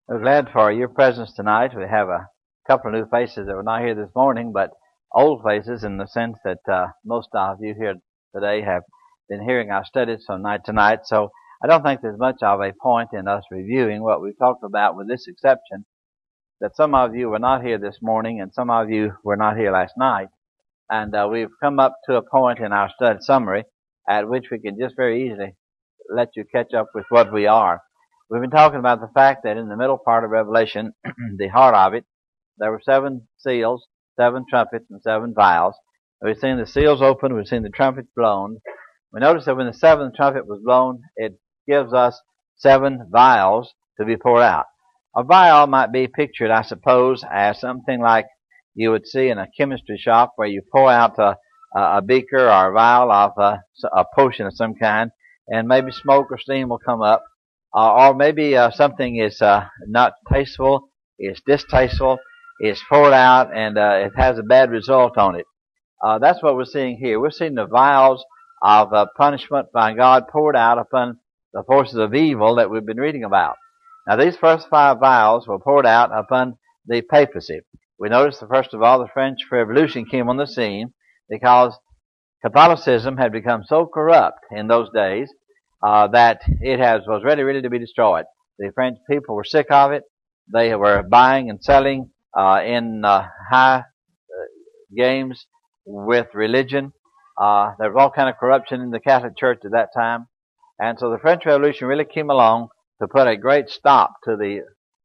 We're glad for your presence tonight. We have a couple of new faces that were not here this morning, but old faces in the sense that most of you here today have been hearing our studies from night to night. So I don't think there's much of a point in us reviewing what we've talked about, with this exception that some of you were not here this morning and some of you were not here last night. And we've come up to a point in our study summary at which we can just very easily let you catch up with what we are. We've been talking about the fact that in the middle part of Revelation, the heart of it, there were 7 seals, 7 trumpets, and 7 vials. We've seen the seals open, we've seen the trumpets blown. We notice that when the 7th trumpet was blown, it gives us 7 vials to be poured out. A vial might be pictured, I suppose, as something like you would see in a chemistry shop where you pour out a beaker or a vial of a potion of some kind, and maybe smoke or steam will come up. Or maybe something is not tasteful, is distasteful, is poured out, and it has a bad result on it. That's what we're seeing here. We're seeing the vials of punishment by God poured out upon the forces of evil that we've been reading about. Now, these first 5 vials were poured out upon the papacy. We notice that, first of all, the French Revolution came on the scene because Catholicism had become so corrupt in those days that it was ready really to be destroyed. The French people were sick of it. They were buying and selling in high games with religion. There was all kind of corruption in the Catholic Church at that time. And so the French Revolution really came along to put a great stop to the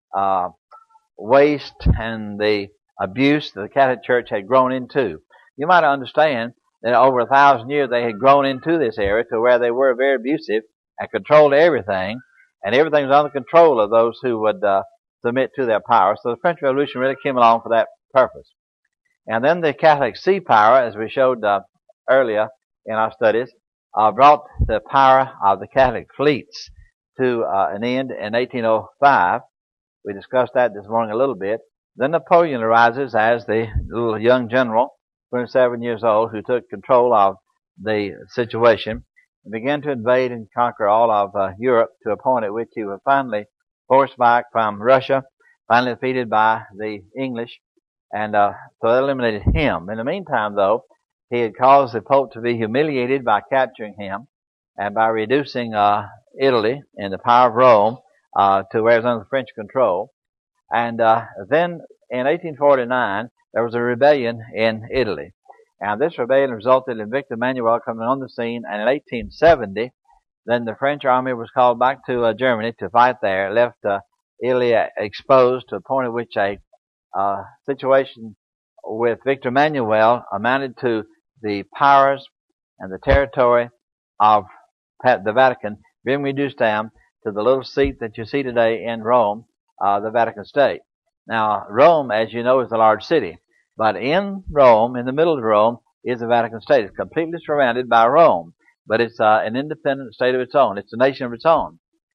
waste and the abuse that the Catholic Church had grown into. You might understand that over 1,000 years they had grown into this area to where they were very abusive and controlled everything, and everything was under control of those who would submit to their power. So the French Revolution really came along for that purpose. And then the Catholic sea power, as we showed earlier in our studies, brought the power of the Catholic fleets to an end in 1805. We discussed that this morning a little bit. Then Napoleon arises as the little young general, 27 years old, who took control of the situation and began to invade and conquer all of Europe, to a point at which he was finally forced back from Russia, finally defeated by the English, and so they eliminated him. In the meantime, though, he had caused the Pope to be humiliated by capturing him and by reducing Italy and the power of Rome to where it was under French control. And then in 1849, there was a rebellion in Italy. And this rebellion resulted in Victor Emmanuel coming on the scene. And in 1870, then the French army was called back to Germany to fight there, left Italy exposed to a point at which a situation with Victor Emmanuel amounted to the powers and the territory of the Vatican being reduced down to the little seat that you see today in Rome, the Vatican State. Now, Rome, as you know, is a large city. But in Rome, in the middle of Rome, is the Vatican State. It's completely surrounded by Rome. But it's an independent state of its own. It's a nation of its own.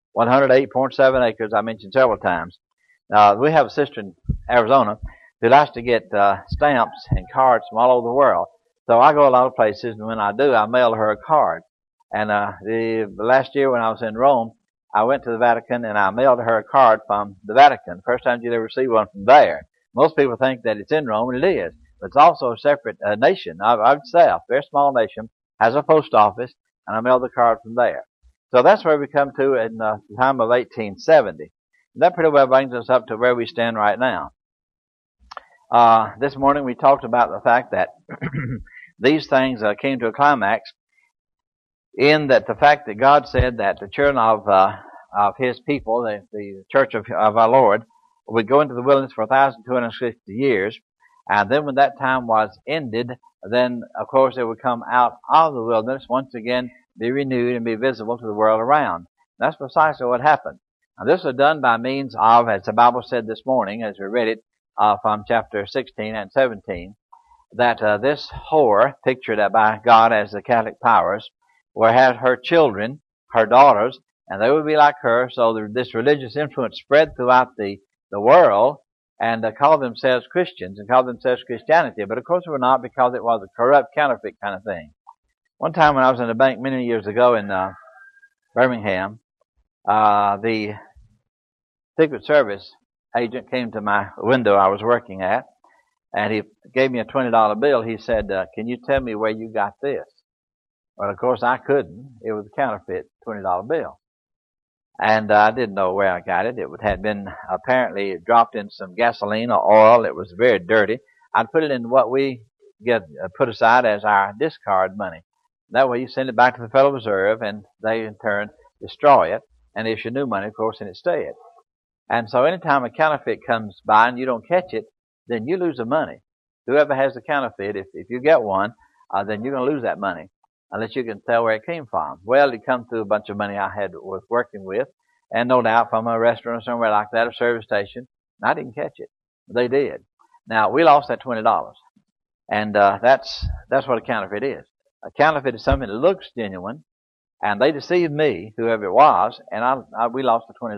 108.7 acres, I mentioned several times. We have a sister in Arizona who likes to get stamps and cards from all over the world. So I go a lot of places, and when I do, I mail her a card. And the last year when I was in Rome, I went to the Vatican and I mailed her a card from the Vatican. First time you'd ever see one from there. Most people think that it's in Rome, and it is. But it's also a separate nation of itself. A very small nation, has a post office, and I mailed the card from there. So that's where we come to in the time of 1870. And that pretty well brings us up to where we stand right now. This morning we talked about the fact that these things came to a climax in that the fact that God said that the children of His people, the church of our Lord, would go into the wilderness for 1,260 years, and then when that time was ended, then of course they would come out of the wilderness once again, be renewed and be visible to the world around. That's precisely what happened. Now, this was done by means of, as the Bible said this morning, as we read it from chapter 16 and 17, that this whore, pictured by God as the Catholic powers, where had her children, her daughters, and they would be like her. So this religious influence spread throughout the world, and called themselves Christians and called themselves Christianity. But of course they were not, because it was a corrupt counterfeit kind of thing. One time when I was in a bank many years ago in Birmingham, the Secret Service agent came to my window I was working at, and he gave me a $20 bill. He said, can you tell me where you got this? Well, of course, I couldn't. It was a counterfeit $20 bill. And I didn't know where I got it. It had been apparently dropped in some gasoline or oil. It was very dirty. I'd put it in what we get put aside as our discard money. That way you send it back to the Federal Reserve, and they in turn destroy it and issue new money, of course, in its stead. And so anytime a counterfeit comes by and you don't catch it, then you lose the money. Whoever has the counterfeit, if you get one, then you're going to lose that money unless you can tell where it came from. Well, it come through a bunch of money I was working with, and no doubt from a restaurant or somewhere like that, a service station. And I didn't catch it. They did. Now, we lost that $20. And that's what a counterfeit is. A counterfeit is something that looks genuine, and they deceived me, whoever it was, and we lost the $20.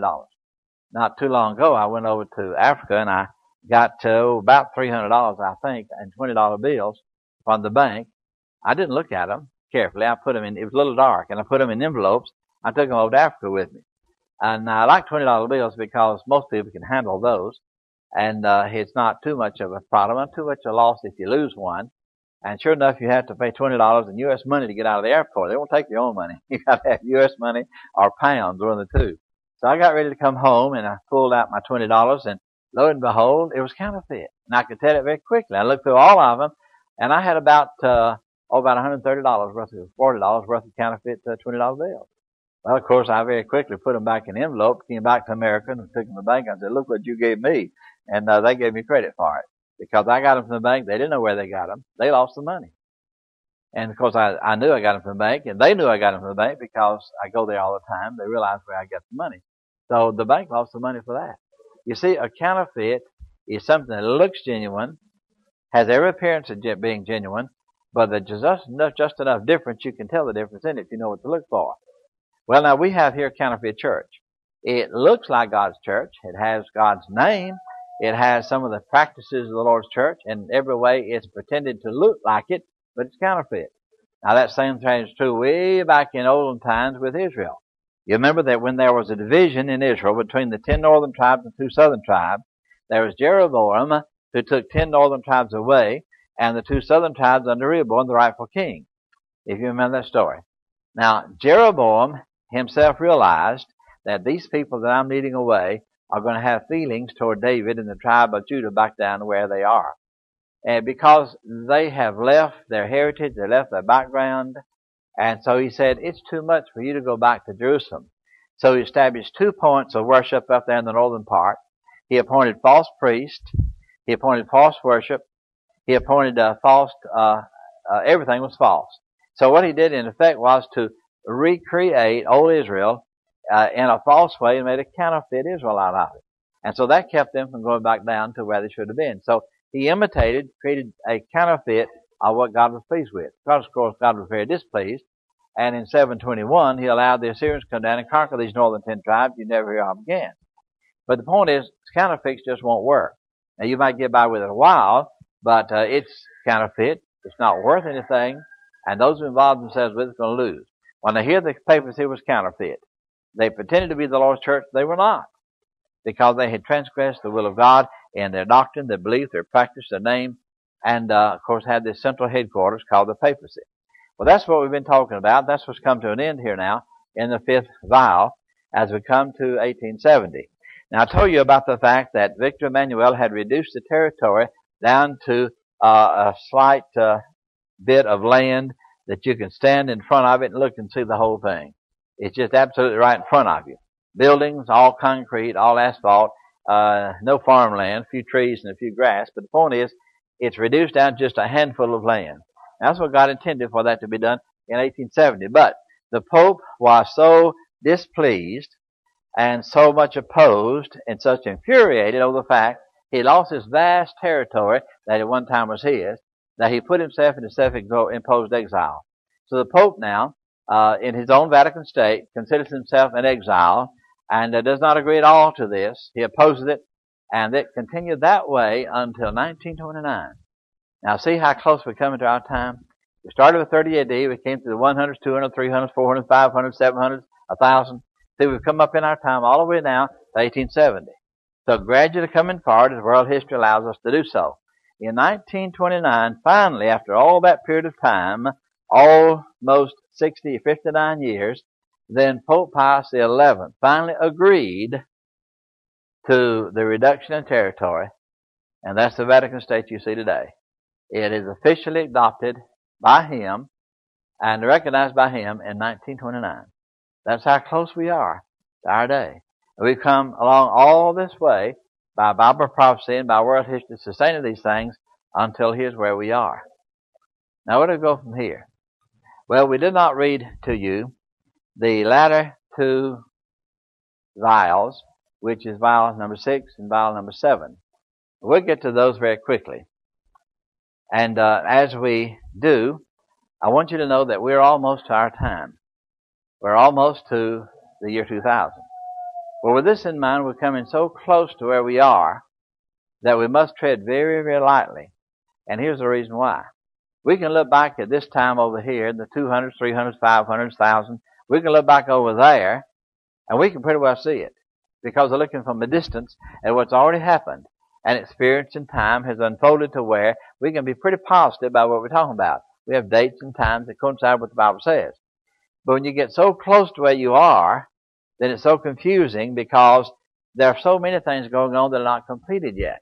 Not too long ago, I went over to Africa, and I got about $300, I think, in $20 bills from the bank. I didn't look at them carefully. I put them in, it was a little dark, and I put them in envelopes. I took them over to Africa with me. And I like $20 bills because most people can handle those. And it's not too much of a problem, not too much a loss if you lose one. And sure enough, you have to pay $20 in U.S. money to get out of the airport. They won't take your own money. You got to have U.S. money or pounds, one of the two. So I got ready to come home, and I pulled out my $20, and lo and behold, it was counterfeit. And I could tell it very quickly. I looked through all of them, and I had about $130 worth of $40 worth of counterfeit $20 bills. Well, of course, I very quickly put them back in an envelope, came back to America, and took them to the bank. I said, look what you gave me. And they gave me credit for it. Because I got them from the bank, they didn't know where they got them. They lost the money. And of course, I knew I got them from the bank, and they knew I got them from the bank because I go there all the time. They realized where I got the money. So the bank lost the money for that. You see, a counterfeit is something that looks genuine, has every appearance of being genuine, but there's just enough difference you can tell the difference in it if you know what to look for. Well, now we have here Counterfeit Church. It looks like God's church. It has God's name. It has some of the practices of the Lord's church. In every way, it's pretended to look like it, but it's counterfeit. Now, that same thing is true way back in olden times with Israel. You remember that when there was a division in Israel between the 10 northern tribes and 2 southern tribes, there was Jeroboam who took 10 northern tribes away, and the 2 southern tribes under Rehoboam, the rightful king. If you remember that story. Now, Jeroboam himself realized that these people that I'm leading away are going to have feelings toward David and the tribe of Judah back down where they are. And because they have left their heritage, they left their background, and so he said, it's too much for you to go back to Jerusalem. So he established 2 points of worship up there in the northern part. He appointed false priests. He appointed false worship. He appointed everything was false. So what he did in effect was to recreate old Israel in a false way and made a counterfeit Israel out of it. And so that kept them from going back down to where they should have been. So he created a counterfeit of what God was pleased with. Of course, God was very displeased. And in 721, he allowed the Assyrians to come down and conquer these northern 10 tribes. You never hear of them again. But the point is, counterfeits just won't work. Now, you might get by with it a while, but it's counterfeit. It's not worth anything. And those who involve themselves with it are going to lose. When they hear the papacy was counterfeit, they pretended to be the Lord's church. They were not. Because they had transgressed the will of God in their doctrine, their belief, their practice, their name, and, of course, had this central headquarters called the papacy. Well, that's what we've been talking about. That's what's come to an end here now in the 5th vial as we come to 1870. Now, I told you about the fact that Victor Emmanuel had reduced the territory down to a slight bit of land that you can stand in front of it and look and see the whole thing. It's just absolutely right in front of you. Buildings, all concrete, all asphalt, no farmland, a few trees and a few grass. But the point is, it's reduced down to just a handful of land. That's what God intended for that to be done in 1870. But the Pope was so displeased and so much opposed and such infuriated over the fact he lost his vast territory that at one time was his, that he put himself into self-imposed exile. So the Pope now, in his own Vatican state, considers himself in exile and does not agree at all to this. He opposes it, and it continued that way until 1929. Now, see how close we're coming to our time? We started with 30 AD. We came to the 100s, 200s, 300s, 400s, 500s, 700s, 1,000. See, we've come up in our time all the way now to 1870. So gradually coming forward as world history allows us to do so. In 1929, finally, after all that period of time, almost 59 years, then Pope Pius XI finally agreed to the reduction in territory, and that's the Vatican State you see today. It is officially adopted by him and recognized by him in 1929. That's how close we are to our day. We've come along all this way by Bible prophecy and by world history sustaining these things until here's where we are. Now, where do we go from here? Well, we did not read to you the latter two vials, which is vial number 6 and vial number 7. We'll get to those very quickly. And as we do, I want you to know that we're almost to our time. We're almost to the year 2000. Well, with this in mind, we're coming so close to where we are that we must tread very, very lightly. And here's the reason why. We can look back at this time over here, the 200s, 300s, 500s, 1,000. We can look back over there, and we can pretty well see it because we're looking from a distance at what's already happened. And experience and time has unfolded to where we can be pretty positive about what we're talking about. We have dates and times that coincide with what the Bible says. But when you get so close to where you are, then it's so confusing because there are so many things going on that are not completed yet.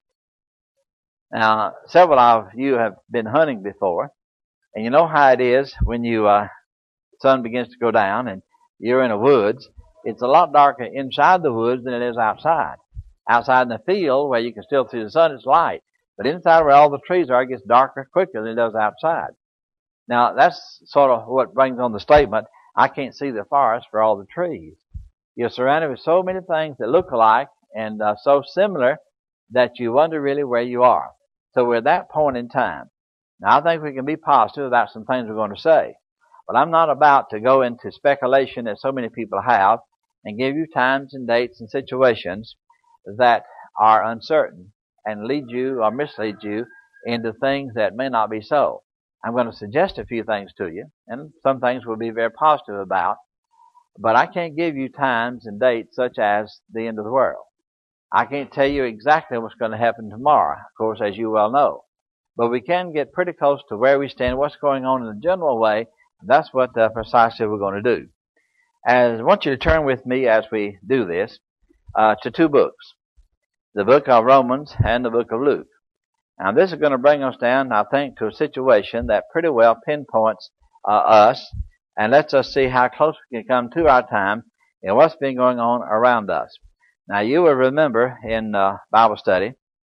Now, several of you have been hunting before, and you know how it is when the sun begins to go down and you're in the woods. It's a lot darker inside the woods than it is outside. Outside in the field where you can still see the sun, it's light. But inside where all the trees are, it gets darker quicker than it does outside. Now, that's sort of what brings on the statement, I can't see the forest for all the trees. You're surrounded with so many things that look alike and so similar that you wonder really where you are. So we're at that point in time. Now, I think we can be positive about some things we're going to say. But I'm not about to go into speculation that so many people have and give you times and dates and situations that are uncertain and lead you or mislead you into things that may not be so. I'm going to suggest a few things to you, and some things we'll be very positive about, but I can't give you times and dates such as the end of the world. I can't tell you exactly what's going to happen tomorrow, of course, as you well know. But we can get pretty close to where we stand, what's going on in a general way. That's what precisely we're going to do. I want you to turn with me as we do this to two books, the book of Romans and the book of Luke. Now, this is going to bring us down, I think, to a situation that pretty well pinpoints us and lets us see how close we can come to our time and what's been going on around us. Now, you will remember in Bible study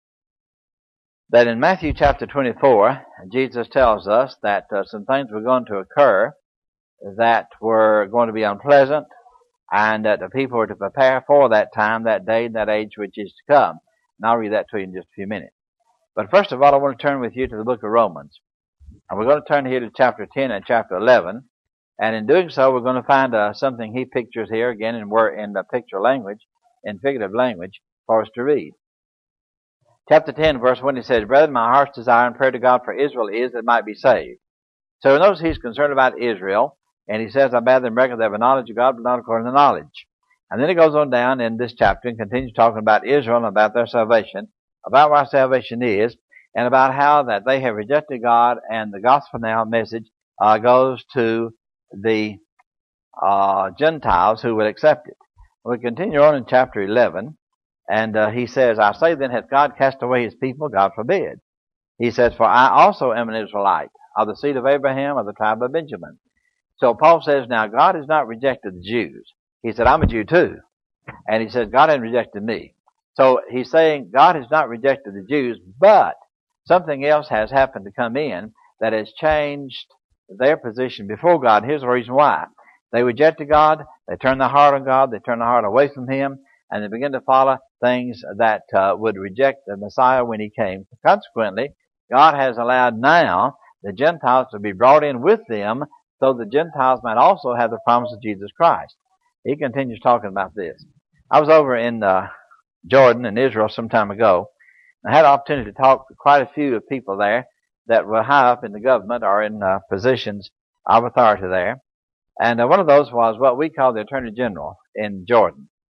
that in Matthew chapter 24, Jesus tells us that some things were going to occur that were going to be unpleasant and that the people were to prepare for that time, that day, and that age which is to come. And I'll read that to you in just a few minutes. But first of all, I want to turn with you to the book of Romans. And we're going to turn here to chapter 10 and chapter 11. And in doing so, we're going to find something he pictures here, again, in the picture language, in figurative language, for us to read. Chapter 10, verse 1, he says, Brethren, my heart's desire and prayer to God for Israel is that it might be saved. So notice he's concerned about Israel, and he says, I bear them record they have a knowledge of God, but not according to knowledge. And then he goes on down in this chapter and continues talking about Israel and about their salvation, about what salvation is, and about how that they have rejected God, and the gospel now message goes to the Gentiles who will accept it. We continue on in chapter 11, and he says, I say then, hath God cast away his people? God forbid. He says, for I also am an Israelite, of the seed of Abraham, of the tribe of Benjamin. So Paul says, now God has not rejected the Jews. He said, I'm a Jew too. And he said, God hasn't rejected me. So he's saying God has not rejected the Jews, but something else has happened to come in that has changed their position before God. Here's the reason why. They rejected God, they turned their heart on God, they turned their heart away from him, and they began to follow things that would reject the Messiah when he came. Consequently, God has allowed now the Gentiles to be brought in with them so the Gentiles might also have the promise of Jesus Christ. He continues talking about this. I was over in Jordan in Israel some time ago. I had an opportunity to talk to quite a few of people there that were high up in the government or in positions of authority there. And one of those was what we call the Attorney General in Jordan.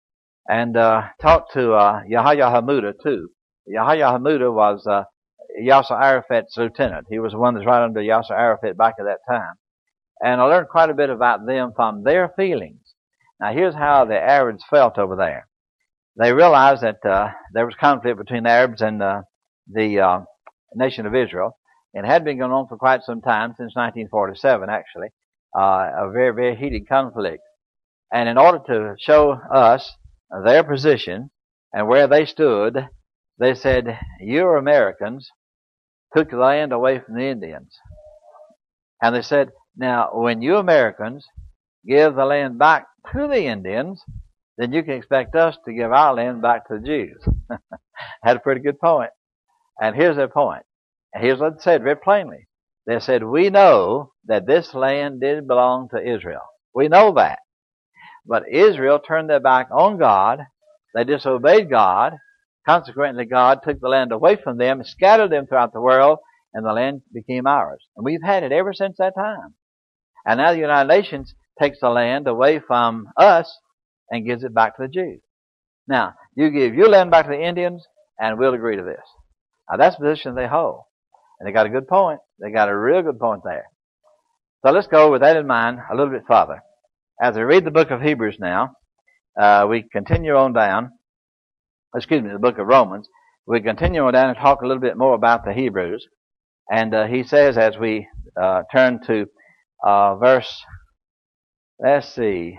and talked to Yahya Hamuda too. Yahya Hamuda was Yasser Arafat's lieutenant. He was the one that's right under Yasser Arafat back at that time. And I learned quite a bit about them from their feelings. Now here's how the Arabs felt over there. They realized that there was conflict between the Arabs and the nation of Israel, and it had been going on for quite some time, since 1947 actually, a very, very heated conflict. And in order to show us their position and where they stood, they said, "You Americans took the land away from the Indians." And they said, "Now, when you Americans give the land back to the Indians, then you can expect us to give our land back to the Jews." Had a pretty good point. And here's their point. And here's what they said very plainly. They said, "We know that this land did belong to Israel. We know that. But Israel turned their back on God. They disobeyed God. Consequently, God took the land away from them, scattered them throughout the world, and the land became ours. And we've had it ever since that time. And now the United Nations takes the land away from us and gives it back to the Jews. Now, you give your land back to the Indians, and we'll agree to this." Now, that's the position they hold. And they got a good point. They got a real good point there. So let's go with that in mind a little bit further. As we read the book of Hebrews now, we continue on down, the book of Romans. We continue on down and talk a little bit more about the Hebrews. And he says, as we turn to verse 8,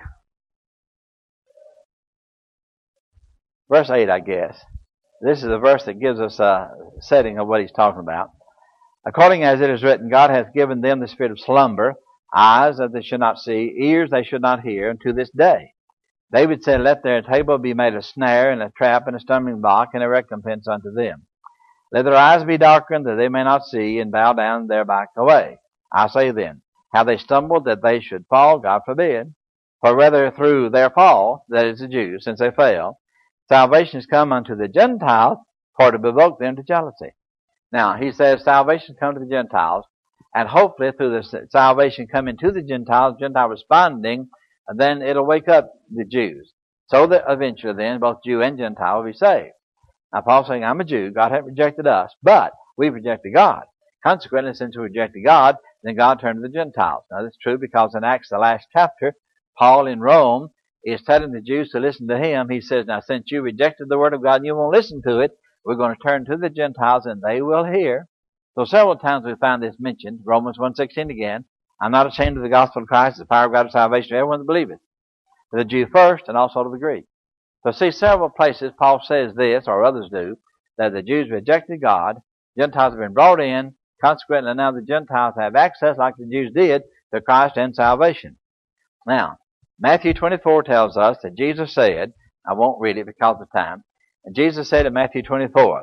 I guess. This is a verse that gives us a setting of what he's talking about. "According as it is written, God hath given them the spirit of slumber, eyes that they should not see, ears they should not hear, unto this day. David said, Let their table be made a snare, and a trap, and a stumbling block, and a recompense unto them. Let their eyes be darkened, that they may not see, and bow down their back away. I say then, have they stumbled that they should fall? God forbid. For whether through their fall, that is the Jews, since they fell, salvation is come unto the Gentiles, for to provoke them to jealousy." Now, he says salvation come to the Gentiles, and hopefully through the salvation coming to the Gentiles, Gentile responding, and then it'll wake up the Jews. So that eventually then both Jew and Gentile will be saved. Now, Paul's saying, I'm a Jew. God hasn't rejected us, but we've rejected God. Consequently, since we rejected God, then God turned to the Gentiles. Now, that's true because in Acts, the last chapter, Paul in Rome is telling the Jews to listen to him. He says, now, since you rejected the word of God and you won't listen to it, we're going to turn to the Gentiles and they will hear. So several times we find this mentioned. Romans 1:16 again. I'm not ashamed of the gospel of Christ, the power of God to salvation to everyone that believeth. To the Jew first and also to the Greek. So see, several places Paul says this, or others do, that the Jews rejected God, Gentiles have been brought in, consequently now the Gentiles have access, like the Jews did, to Christ and salvation. Now, Matthew 24 tells us that Jesus said, I won't read it because of time, and Jesus said in Matthew 24,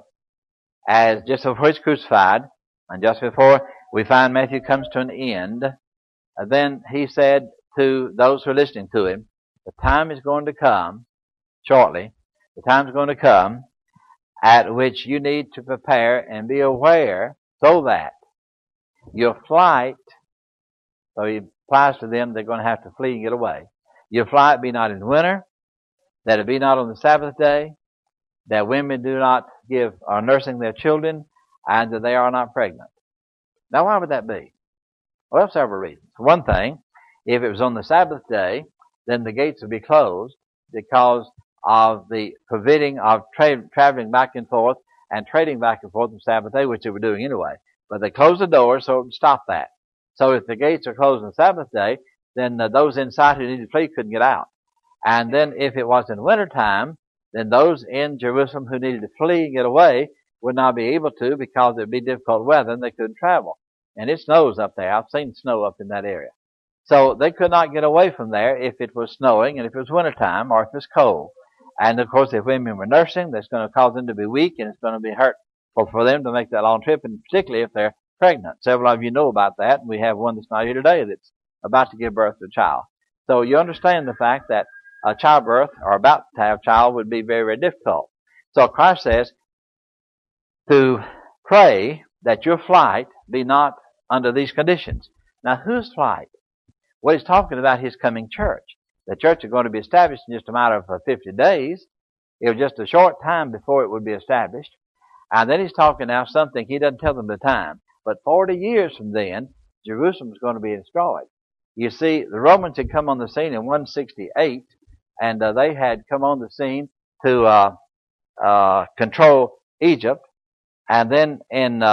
as just before he's crucified, and just before we find Matthew comes to an end, then he said to those who are listening to him, the time is going to come, shortly, the time is going to come at which you need to prepare and be aware so that your flight, so he applies to them, they're going to have to flee and get away. Your flight be not in winter, that it be not on the Sabbath day, that women do not are nursing their children, and that they are not pregnant. Now, why would that be? Well, several reasons. One thing, if it was on the Sabbath day, then the gates would be closed because of the forbidding of traveling back and forth and trading back and forth on Sabbath day, which they were doing anyway. But they closed the doors so it would stop that. So if the gates are closed on the Sabbath day, then those inside who needed to flee couldn't get out. And then if it was in wintertime, then those in Jerusalem who needed to flee and get away would not be able to because it would be difficult weather and they couldn't travel. And it snows up there. I've seen snow up in that area. So they could not get away from there if it was snowing and if it was wintertime or if it was cold. And of course, if women were nursing, that's going to cause them to be weak and it's going to be hurtful for them to make that long trip, and particularly if they're pregnant. Several of you know about that. And we have one that's not here today that's about to give birth to a child. So you understand the fact that a childbirth or about to have a child would be very, very difficult. So Christ says to pray that your flight be not under these conditions. Now, whose flight? Well, he's talking about his coming church. The church is going to be established in just a matter of 50 days. It was just a short time before it would be established. And then he's talking now something, he doesn't tell them the time, but 40 years from then, Jerusalem is going to be destroyed. You see, the Romans had come on the scene in 168, and they had come on the scene to control Egypt. And then in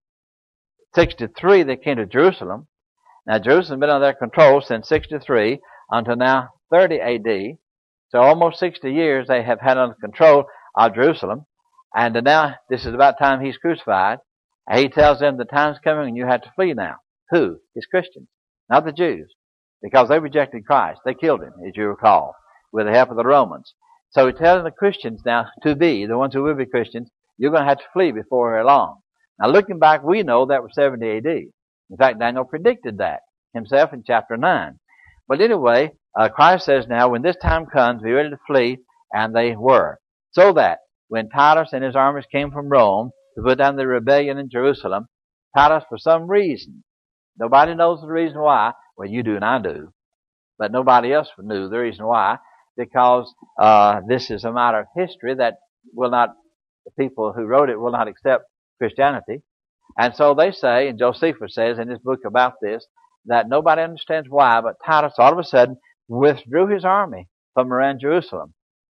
63, they came to Jerusalem. Now, Jerusalem has been under their control since 63 until now 30 A.D. So almost 60 years they have had under control of Jerusalem. And now this is about time he's crucified. And he tells them the time's coming and you have to flee now. Who? His Christians, not the Jews, because they rejected Christ. They killed him, as you recall, with the help of the Romans. So he's telling the Christians now to be, the ones who will be Christians, you're going to have to flee before very long. Now looking back, we know that was 70 A.D. In fact, Daniel predicted that himself in chapter 9. But anyway, Christ says now, when this time comes, be ready to flee, and they were. So that when Titus and his armies came from Rome to put down the rebellion in Jerusalem, Titus, for some reason, nobody knows the reason why. Well, you do and I do. But nobody else knew the reason why, because this is a matter of history that the people who wrote it will not accept Christianity. And so they say, and Josephus says in his book about this, that nobody understands why, but Titus all of a sudden withdrew his army from around Jerusalem.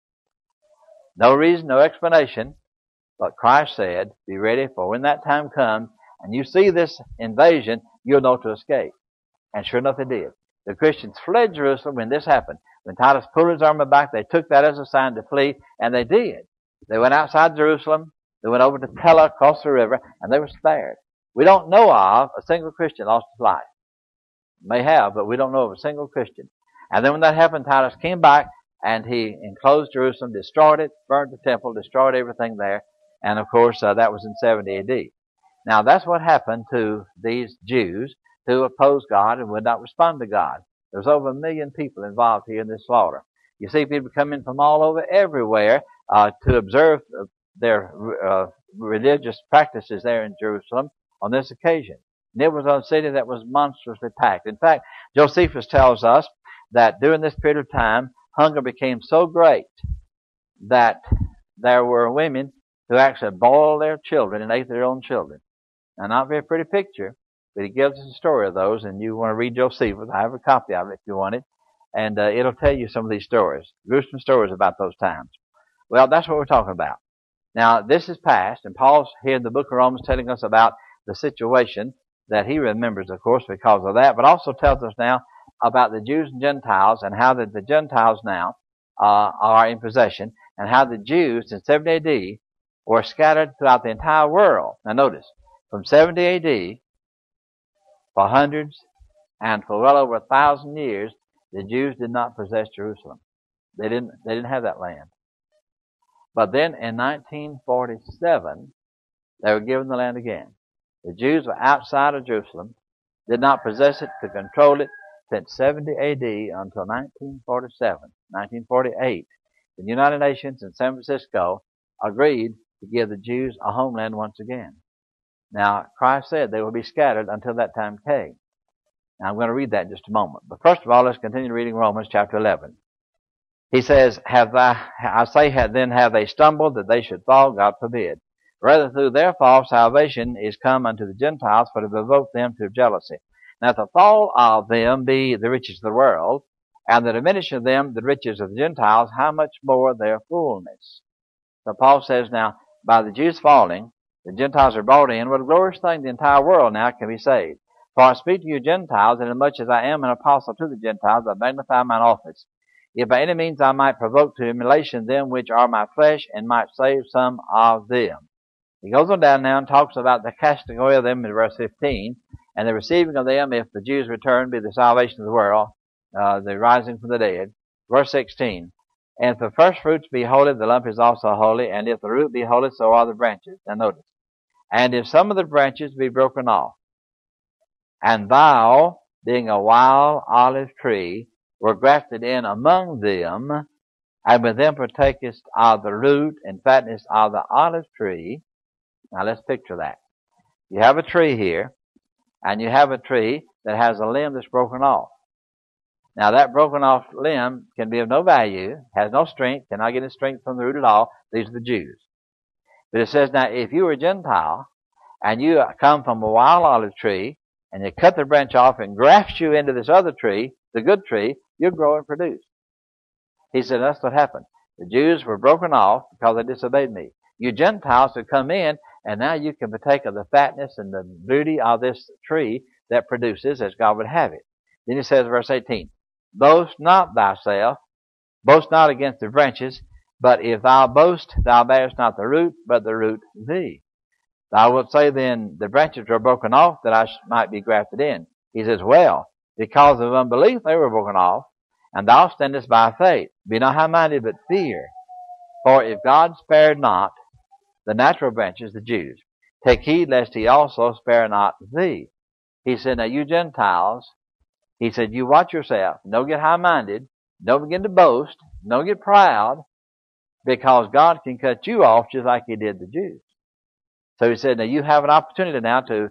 No reason, no explanation, but Christ said, be ready for when that time comes, and you see this invasion, you'll know to escape. And sure enough, they did. The Christians fled Jerusalem when this happened. When Titus pulled his army back, they took that as a sign to flee, and they did. They went outside Jerusalem, they went over to Pella, across the river, and they were spared. We don't know of a single Christian lost his life. May have, but we don't know of a single Christian. And then when that happened, Titus came back, and he enclosed Jerusalem, destroyed it, burned the temple, destroyed everything there. And of course, that was in 70 A.D. Now, that's what happened to these Jews who opposed God and would not respond to God. There's over 1 million people involved here in this slaughter. You see people coming from all over, everywhere, to observe their religious practices there in Jerusalem on this occasion. And it was a city that was monstrously packed. In fact, Josephus tells us that during this period of time, hunger became so great that there were women who actually boiled their children and ate their own children. Now, not a very pretty picture, but he gives us a story of those, and you want to read Josephus. I have a copy of it if you want it, and it'll tell you some of these stories, gruesome stories about those times. Well, that's what we're talking about. Now, this is past, and Paul's here in the book of Romans telling us about the situation that he remembers, of course, because of that, but also tells us now about the Jews and Gentiles and how the Gentiles now are in possession, and how the Jews in 70 A.D. were scattered throughout the entire world. Now notice, from 70 A.D., for hundreds and for well over 1,000 years, the Jews did not possess Jerusalem. They didn't have that land. But then in 1947, they were given the land again. The Jews were outside of Jerusalem, did not possess it, to control it since 70 A.D. until 1947. 1948, the United Nations in San Francisco agreed to give the Jews a homeland once again. Now, Christ said they will be scattered until that time came. Now, I'm going to read that in just a moment. But first of all, let's continue reading Romans chapter 11. He says, have they stumbled that they should fall? God forbid. Rather, through their fall, salvation is come unto the Gentiles, for to provoke them to jealousy. Now, if the fall of them be the riches of the world, and the diminishing of them the riches of the Gentiles, how much more their fullness? So Paul says now, by the Jews falling, the Gentiles are brought in. What a glorious thing, the entire world now can be saved. For I speak to you Gentiles, and inasmuch as I am an apostle to the Gentiles, I magnify mine office. If by any means I might provoke to emulation them which are my flesh, and might save some of them. He goes on down now and talks about the casting away of them in verse 15, and the receiving of them, if the Jews return, be the salvation of the world, the rising from the dead. Verse 16, and if the first fruits be holy, the lump is also holy, and if the root be holy, so are the branches. Now notice, and if some of the branches be broken off, and thou, being a wild olive tree, were grafted in among them, and with them partakest of the root and fatness of the olive tree. Now let's picture that. You have a tree here, and you have a tree that has a limb that's broken off. Now that broken off limb can be of no value, has no strength, cannot get its strength from the root at all. These are the Jews. But it says, now if you were a Gentile and you come from a wild olive tree and you cut the branch off and graft you into this other tree, the good tree, you'll grow and produce. He said, that's what happened. The Jews were broken off because they disobeyed me. You Gentiles have come in, and now you can partake of the fatness and the beauty of this tree that produces as God would have it. Then he says, verse 18, boast not thyself, boast not against the branches, but if thou boast, thou bearest not the root, but the root thee. Thou wilt say then, the branches were broken off that I might be grafted in. He says, well, because of unbelief they were broken off, and thou standest by faith. Be not high-minded, but fear. For if God spared not the natural branches, the Jews, take heed lest he also spare not thee. He said, now you Gentiles, he said, you watch yourself. Don't get high-minded. Don't begin to boast. Don't get proud, because God can cut you off just like he did the Jews. So he said, now you have an opportunity now to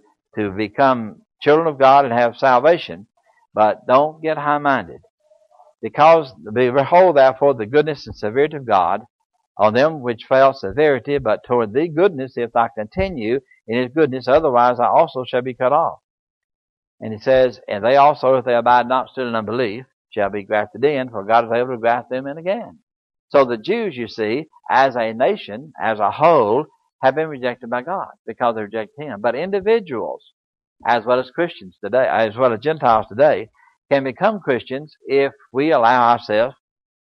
become children of God and have salvation, but don't get high-minded. Because, behold, therefore, the goodness and severity of God on them which fail severity, but toward thee goodness, if thou continue in his goodness, otherwise I also shall be cut off. And he says, and they also, if they abide not still in unbelief, shall be grafted in, for God is able to graft them in again. So the Jews, you see, as a nation, as a whole, have been rejected by God because they reject him. But individuals, as well as Christians today, as well as Gentiles today, can become Christians if we allow ourselves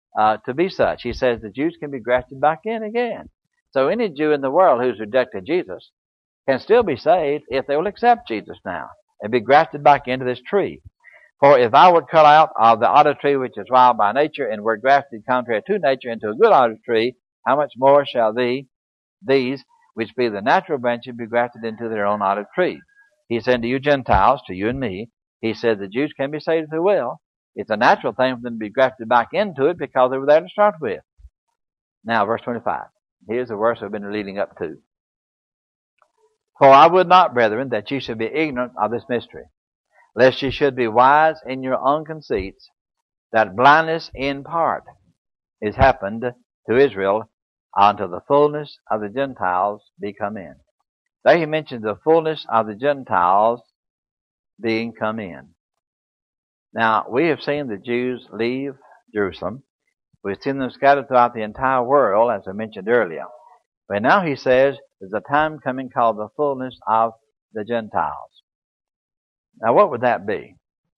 to be such. He says the Jews can be grafted back in again. So any Jew in the world who's rejected Jesus can still be saved if they will accept Jesus now and be grafted back into this tree. For if I were cut out of the olive tree which is wild by nature, and were grafted contrary to nature into a good olive tree, how much more shall these, which be the natural branches, be grafted into their own olive tree? He said to you Gentiles, to you and me, he said the Jews can be saved if they will. It's a natural thing for them to be grafted back into it because they were there to start with. Now, verse 25. Here's the verse we've been leading up to. For I would not, brethren, that ye should be ignorant of this mystery, lest ye should be wise in your own conceits, that blindness in part is happened to Israel until the fullness of the Gentiles be come in. There he mentions the fullness of the Gentiles being come in. Now, we have seen the Jews leave Jerusalem. We've seen them scattered throughout the entire world, as I mentioned earlier. But now he says there's a time coming called the fullness of the Gentiles. Now, what would that be?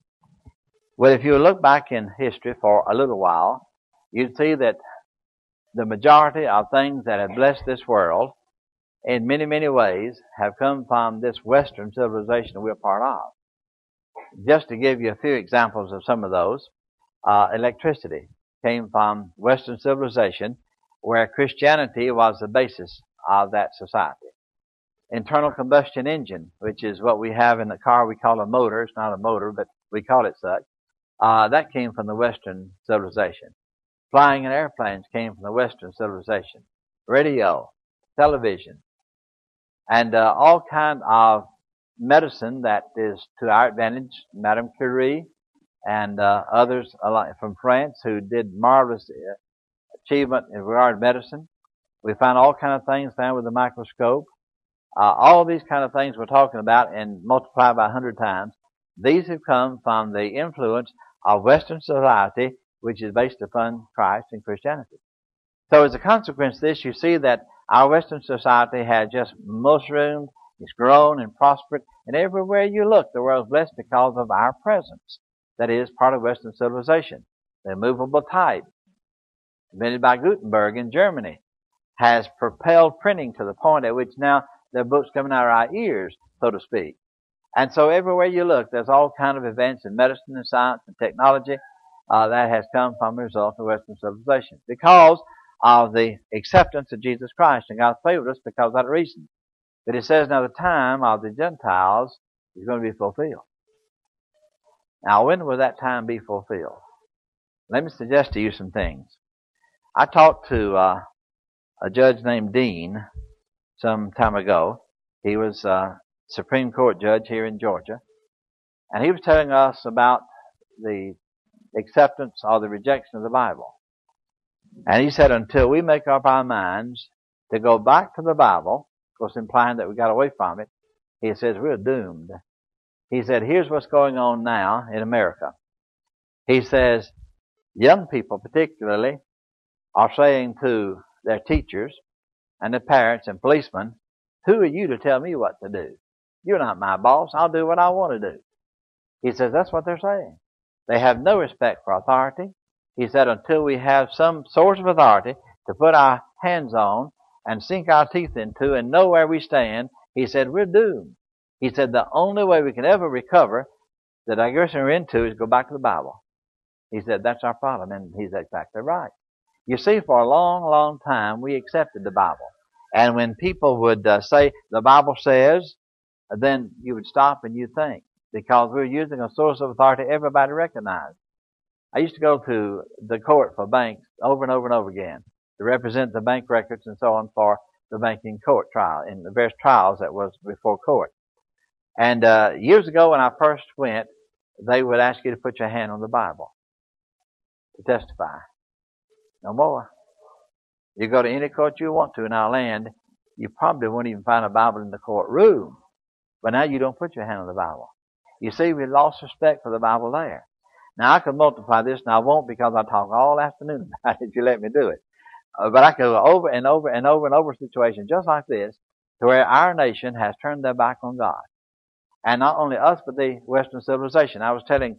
Well, if you look back in history for a little while, you'd see that the majority of things that have blessed this world in many, many ways have come from this Western civilization we're part of. Just to give you a few examples of some of those, electricity came from Western civilization, where Christianity was the basis of that society. Internal combustion engine, which is what we have in the car we call a motor. It's not a motor, but we call it such. That came from the Western civilization. Flying in airplanes came from the Western civilization. Radio, television, and all kinds of medicine that is to our advantage. Madame Curie and others from France who did marvelous achievement in regard to medicine. We found all kinds of things found with the microscope. All these kind of things we're talking about and multiplied by 100 times. These have come from the influence of Western society, which is based upon Christ and Christianity. So as a consequence of this, you see that our Western society has just mushroomed, it's grown and prospered, and everywhere you look, the world's blessed because of our presence. That is part of Western civilization. The movable type, invented by Gutenberg in Germany, has propelled printing to the point at which now there are books coming out of our ears, so to speak. And so everywhere you look, there's all kinds of events in medicine and science and technology that has come from the result of Western civilization because of the acceptance of Jesus Christ, and God favored us because of that reason. But it says now the time of the Gentiles is going to be fulfilled. Now, when will that time be fulfilled? Let me suggest to you some things. I talked to a judge named Dean some time ago. He was a Supreme Court judge here in Georgia. And he was telling us about the acceptance or the rejection of the Bible. And he said, until we make up our minds to go back to the Bible, of course implying that we got away from it, he says we're doomed. He said, here's what's going on now in America. He says, young people particularly are saying to their teachers and their parents and policemen, who are you to tell me what to do? You're not my boss. I'll do what I want to do. He says that's what they're saying. They have no respect for authority. He said until we have some source of authority to put our hands on and sink our teeth into and know where we stand, he said we're doomed. He said the only way we can ever recover the digression we're into is go back to the Bible. He said that's our problem, and he's exactly right. You see, for a long, long time we accepted the Bible. And when people would say the Bible says, then you would stop and you think, because we're using a source of authority everybody recognized. I used to go to the court for banks over and over and over again to represent the bank records and so on for the banking court trial, in the various trials that was before court. And years ago when I first went, they would ask you to put your hand on the Bible to testify. No more. You go to any court you want to in our land, you probably won't even find a Bible in the courtroom. But now you don't put your hand on the Bible. You see, we lost respect for the Bible there. Now I could multiply this, and I won't because I talk all afternoon about it if you let me do it. But I could go over and over and over and over situations just like this to where our nation has turned their back on God. And not only us, but the Western civilization. I was telling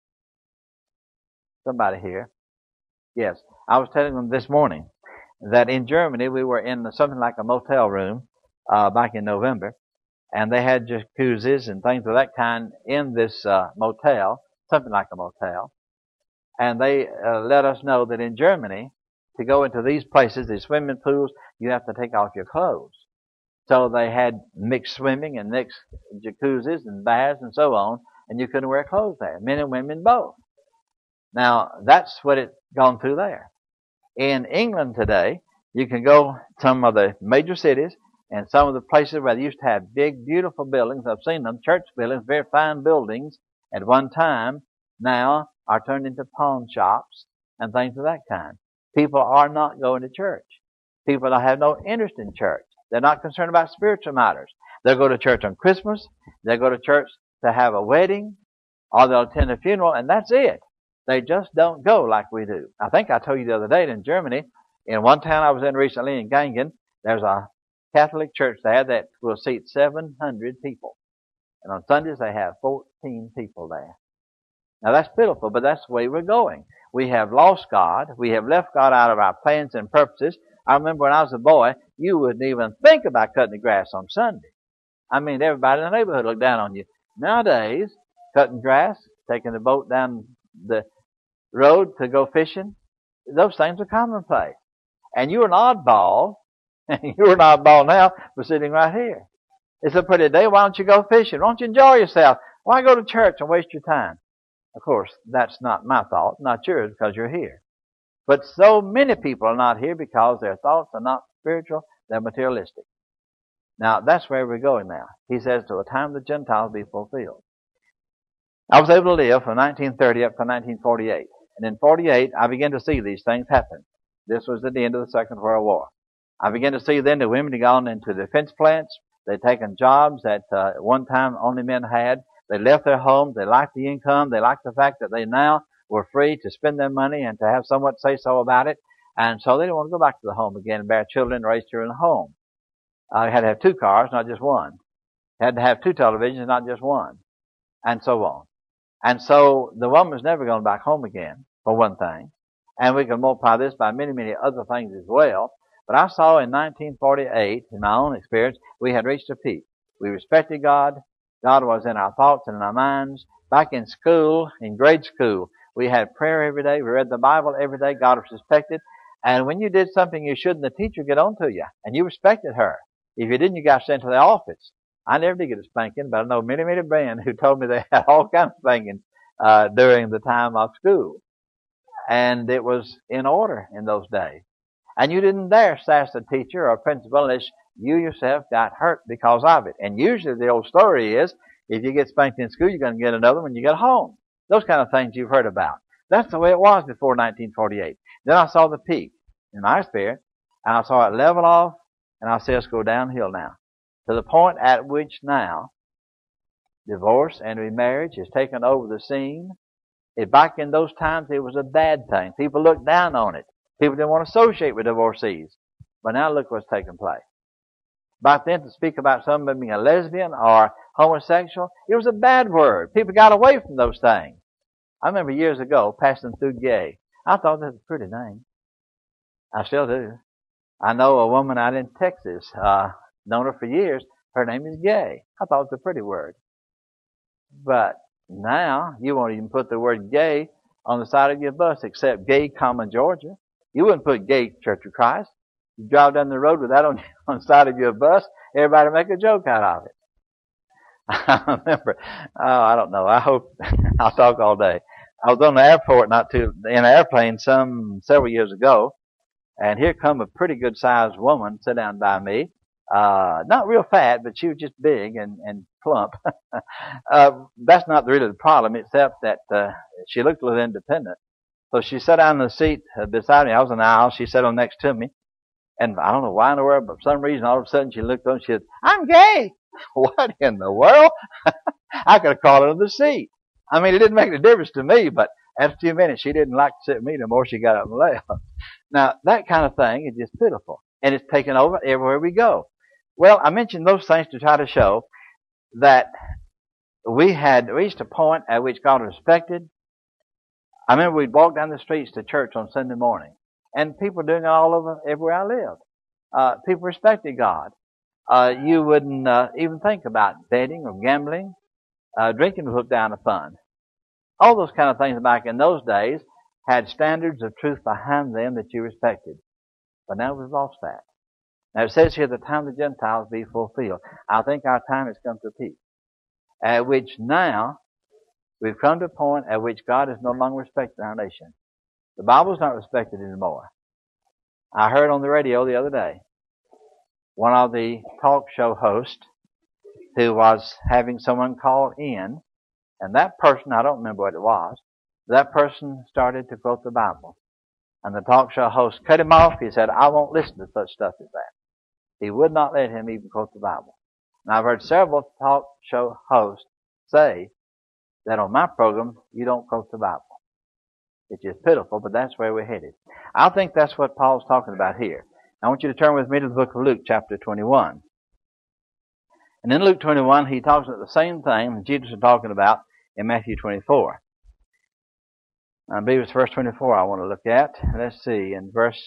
somebody here, yes, I was telling them this morning that in Germany we were in something like a motel room back in November, and they had jacuzzis and things of that kind in this motel, something like a motel. And they let us know that in Germany, to go into these places, these swimming pools, you have to take off your clothes. So they had mixed swimming and mixed jacuzzis and baths and so on, and you couldn't wear clothes there, men and women both. Now, that's what it's gone through there. In England today, you can go to some of the major cities and some of the places where they used to have big, beautiful buildings. I've seen them, church buildings, very fine buildings at one time, now are turned into pawn shops and things of that kind. People are not going to church. People have no interest in church. They're not concerned about spiritual matters. They'll go to church on Christmas, they'll go to church to have a wedding, or they'll attend a funeral, and that's it. They just don't go like we do. I think I told you the other day that in Germany, in one town I was in recently, in Gangen, there's a Catholic church there that will seat 700 people. And on Sundays they have 14 people there. Now that's pitiful, but that's the way we're going. We have lost God. We have left God out of our plans and purposes. I remember when I was a boy, you wouldn't even think about cutting the grass on Sunday. I mean, everybody in the neighborhood looked down on you. Nowadays, cutting grass, taking the boat down the road to go fishing, those things are commonplace. And you're an oddball. You're an oddball now for sitting right here. It's a pretty day. Why don't you go fishing? Why don't you enjoy yourself? Why go to church and waste your time? Of course, that's not my thought, not yours, because you're here. But so many people are not here because their thoughts are not spiritual, they're materialistic. Now, that's where we're going now. He says, till the time of the Gentiles be fulfilled. I was able to live from 1930 up to 1948. And in 48, I began to see these things happen. This was at the end of the Second World War. I began to see then the women had gone into defense plants. They'd taken jobs that at one time only men had. They left their homes. They liked the income. They liked the fact that they now were free to spend their money and to have somewhat say so about it. And so they didn't want to go back to the home again and bear children raised here in the home. I had to have 2 cars, not just one. Had to have 2 televisions, not just one. And so on. And so the woman's never going back home again, for one thing. And we can multiply this by many, many other things as well. But I saw in 1948, in my own experience, we had reached a peak. We respected God. God was in our thoughts and in our minds. Back in school, in grade school, we had prayer every day. We read the Bible every day. God was respected. And when you did something you shouldn't, the teacher would get on to you. And you respected her. If you didn't, you got sent to the office. I never did get a spanking, but I know many, many men who told me they had all kinds of spankings during the time of school. And it was in order in those days. And you didn't dare sass a teacher or principal unless you yourself got hurt because of it. And usually the old story is, if you get spanked in school, you're going to get another when you get home. Those kind of things you've heard about. That's the way it was before 1948. Then I saw the peak in my spirit, and I saw it level off, and I see us go downhill now, to the point at which now divorce and remarriage has taken over the scene. Back in those times, it was a bad thing. People looked down on it. People didn't want to associate with divorcees. But now look what's taking place. Back then, to speak about someone being a lesbian or homosexual, it was a bad word. People got away from those things. I remember years ago passing through gay. I thought that was a pretty name. I still do. I know a woman out in Texas, known her for years. Her name is Gay. I thought it was a pretty word. But now, you won't even put the word gay on the side of your bus except Gay, Georgia. You wouldn't put Gay Church of Christ. You drive down the road with that on the side of your bus, everybody make a joke out of it. I remember, I don't know, I hope, I'll talk all day. I was on the airport in an airplane several years ago, and here come a pretty good sized woman sit down by me. Not real fat, but she was just big and plump. That's not really the problem, except that she looked a little independent. So she sat down in the seat beside me. I was in the aisle. She sat on next to me. And I don't know why in the world, but for some reason, all of a sudden, she looked up and she said, "I'm gay." What in the world? I could have crawled under the seat. I mean, it didn't make any difference to me, but after a few minutes, she didn't like to sit with me no more. She got up and left. Now, that kind of thing is just pitiful. And it's taken over everywhere we go. Well, I mentioned those things to try to show that we had reached a point at which God was respected. I remember we'd walk down the streets to church on Sunday morning, and people doing it all over everywhere I lived. People respected God. You wouldn't even think about betting or gambling. Drinking was looked down upon. All those kind of things back in those days had standards of truth behind them that you respected. But now we've lost that. Now it says here, the time of the Gentiles be fulfilled. I think our time has come to a peak, at which now we've come to a point at which God is no longer respected in our nation. The Bible's not respected anymore. I heard on the radio the other day, one of the talk show hosts who was having someone call in, and that person, I don't remember what it was, that person started to quote the Bible. And the talk show host cut him off. He said, "I won't listen to such stuff as that." He would not let him even quote the Bible. And I've heard several talk show hosts say that on my program, you don't quote the Bible. It's just pitiful, but that's where we're headed. I think that's what Paul's talking about here. I want you to turn with me to the book of Luke, chapter 21. And in Luke 21, he talks about the same thing that Jesus was talking about in Matthew 24. I believe it's verse 24 I want to look at. Let's see, in verse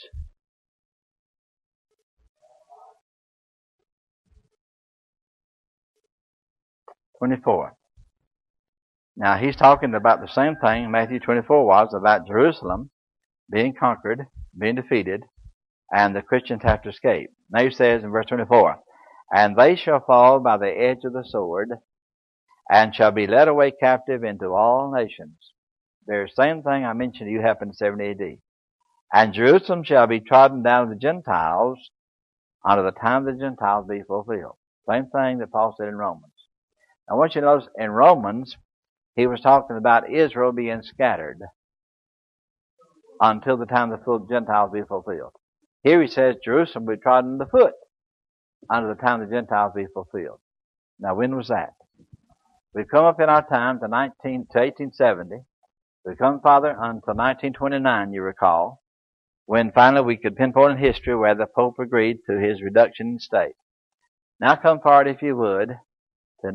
24. Now, he's talking about the same thing Matthew 24 was about Jerusalem being conquered, being defeated, and the Christians have to escape. Now he says in verse 24, "And they shall fall by the edge of the sword, and shall be led away captive into all nations." The same thing I mentioned to you happened in 70 AD. "And Jerusalem shall be trodden down of the Gentiles unto the time of the Gentiles be fulfilled." Same thing that Paul said in Romans. I want you to notice in Romans, he was talking about Israel being scattered until the time the Gentiles be fulfilled. Here he says Jerusalem will be trodden underfoot until the time the Gentiles be fulfilled. Now, when was that? We've come up in our time to 1870. We've come farther until 1929, you recall, when finally we could pinpoint in history where the Pope agreed to his reduction in state. Now come forward, if you would, to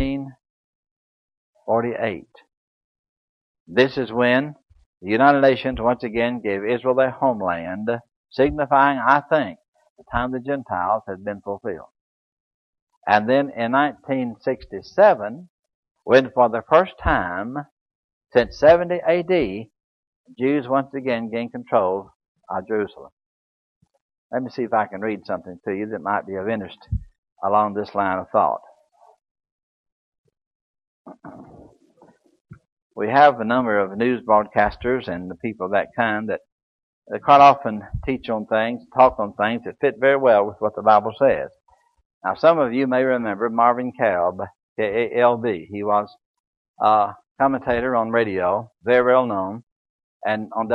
1948. This is when the United Nations once again gave Israel their homeland, signifying, I think, the time the Gentiles had been fulfilled. And then in 1967, when for the first time since 70 AD, Jews once again gained control of Jerusalem. Let me see if I can read something to you that might be of interest along this line of thought. We have a number of news broadcasters and the people of that kind that quite often teach on things, talk on things that fit very well with what the Bible says. Now, some of you may remember Marvin Kalb, K-A-L-B. He was a commentator on radio, very well known. And on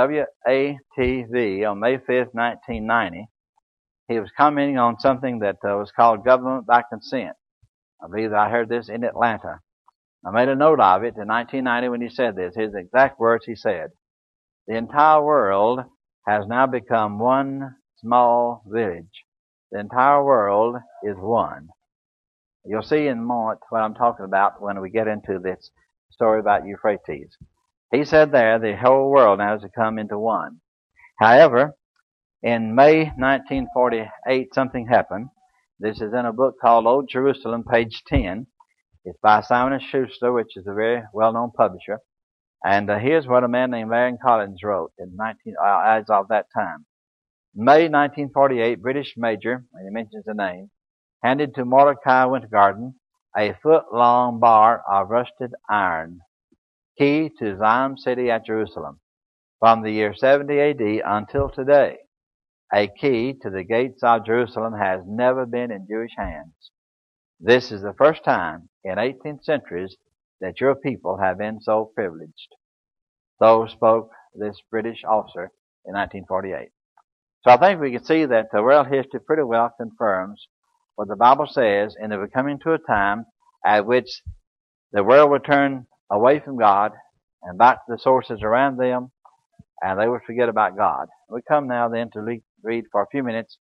WATV on May 5th, 1990, he was commenting on something that was called government by consent. I believe I heard this in Atlanta. I made a note of it in 1990 when he said this. His exact words he said, "The entire world has now become one small village. The entire world is one." You'll see in a moment what I'm talking about when we get into this story about Euphrates. He said there the whole world now has come into one. However, in May 1948, something happened. This is in a book called Old Jerusalem, page 10. It's by Simon & Schuster, which is a very well-known publisher. And here's what a man named Marion Collins wrote as of that time. May 1948, British Major, and he mentions the name, handed to Mordecai Wintergarten a foot-long bar of rusted iron, key to Zion City at Jerusalem. From the year 70 A.D. until today, a key to the gates of Jerusalem has never been in Jewish hands. This is the first time in 18 centuries that your people have been so privileged. So spoke this British officer in 1948. So I think we can see that the world history pretty well confirms what the Bible says, and that we're coming to a time at which the world will turn away from God and back to the sources around them, and they will forget about God. We come now then to read for a few minutes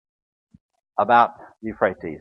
about Euphrates.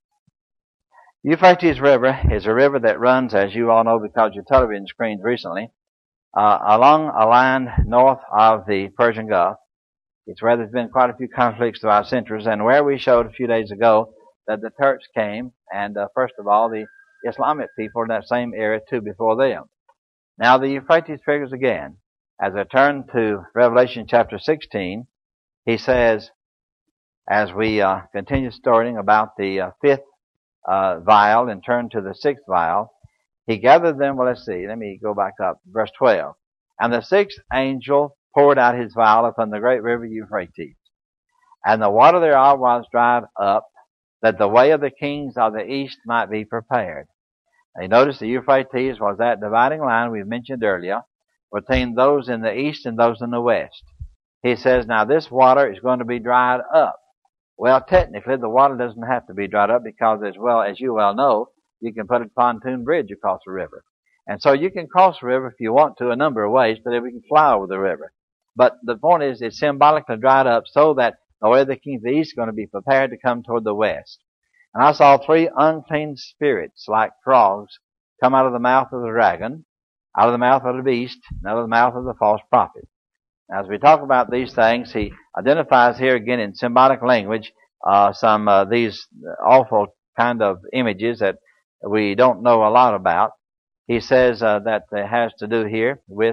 Euphrates River is a river that runs, as you all know because your television screens recently, along a line north of the Persian Gulf. It's where there's been quite a few conflicts throughout centuries, and where we showed a few days ago that the Turks came, and first of all, the Islamic people in that same area too before them. Now the Euphrates figures again. As I turn to Revelation chapter 16, he says, as we continue studying about the fifth vial and turn to the sixth vial, he gathered them, let me go back up, verse 12. And the sixth angel poured out his vial upon the great river Euphrates, and the water thereof was dried up, that the way of the kings of the east might be prepared. Now you notice the Euphrates was that dividing line we mentioned earlier, between those in the east and those in the west. He says, now this water is going to be dried up. Well, technically, the water doesn't have to be dried up because, as you well know, you can put a pontoon bridge across the river. And so you can cross the river if you want to a number of ways, but we can fly over the river. But the point is, it's symbolically dried up so that the way of the king of the east is going to be prepared to come toward the west. And I saw three unclean spirits like frogs come out of the mouth of the dragon, out of the mouth of the beast, and out of the mouth of the false prophet. Now, as we talk about these things, he identifies here again in symbolic language some of these awful kind of images that we don't know a lot about. He says that it has to do here with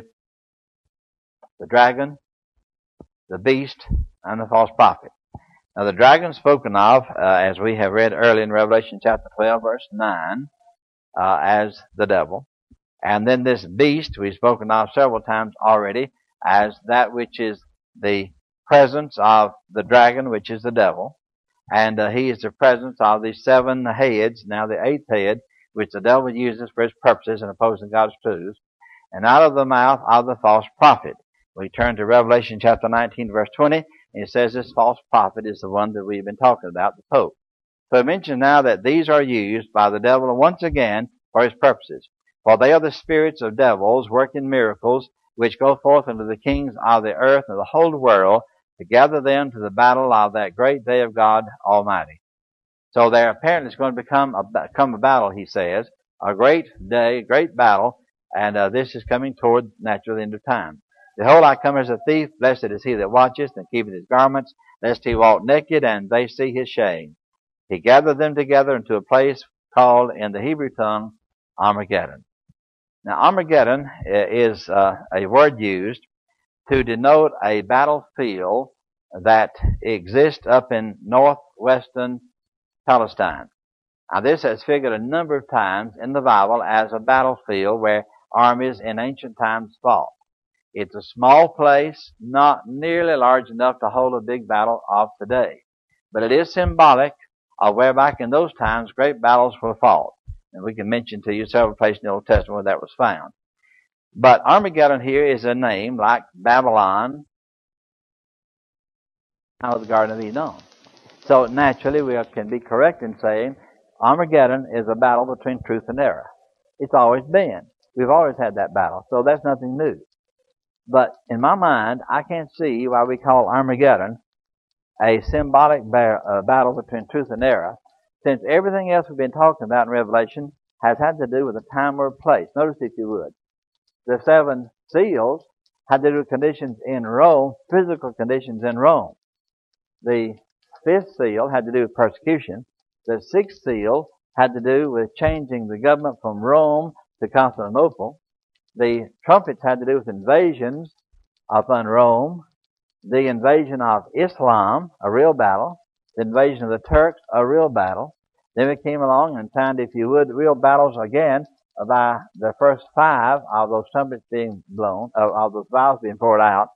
the dragon, the beast, and the false prophet. Now, the dragon spoken of, as we have read early in Revelation chapter 12, verse 9, as the devil. And then this beast we've spoken of several times already as that which is the presence of the dragon, which is the devil. And he is the presence of the seven heads, now the eighth head, which the devil uses for his purposes in opposing God's truths. And out of the mouth of the false prophet. We turn to Revelation chapter 19, verse 20, and it says this false prophet is the one that we've been talking about, the Pope. So it mentions now that these are used by the devil once again for his purposes. For they are the spirits of devils working miracles, which go forth unto the kings of the earth and the whole world to gather them to the battle of that great day of God Almighty. So there apparently is going to become a battle, he says, a great day, a great battle, and this is coming toward naturally the end of time. Behold, I come as a thief, blessed is he that watcheth and keepeth his garments, lest he walk naked and they see his shame. He gathered them together into a place called in the Hebrew tongue Armageddon. Now, Armageddon is a word used to denote a battlefield that exists up in northwestern Palestine. Now, this has figured a number of times in the Bible as a battlefield where armies in ancient times fought. It's a small place, not nearly large enough to hold a big battle of today. But it is symbolic of where back in those times great battles were fought. And we can mention to you several places in the Old Testament where that was found. But Armageddon here is a name like Babylon out of the Garden of Eden. So naturally we can be correct in saying Armageddon is a battle between truth and error. It's always been. We've always had that battle, so that's nothing new. But in my mind, I can't see why we call Armageddon a symbolic battle between truth and error, since everything else we've been talking about in Revelation has had to do with a time or place. Notice, if you would, the 7 seals had to do with conditions in Rome, physical conditions in Rome. The 5th seal had to do with persecution. The 6th seal had to do with changing the government from Rome to Constantinople. The trumpets had to do with invasions upon Rome. The invasion of Islam, a real battle. The invasion of the Turks, a real battle. Then we came along and found, if you would, real battles again by the first 5 of those trumpets being blown, of those vials being poured out.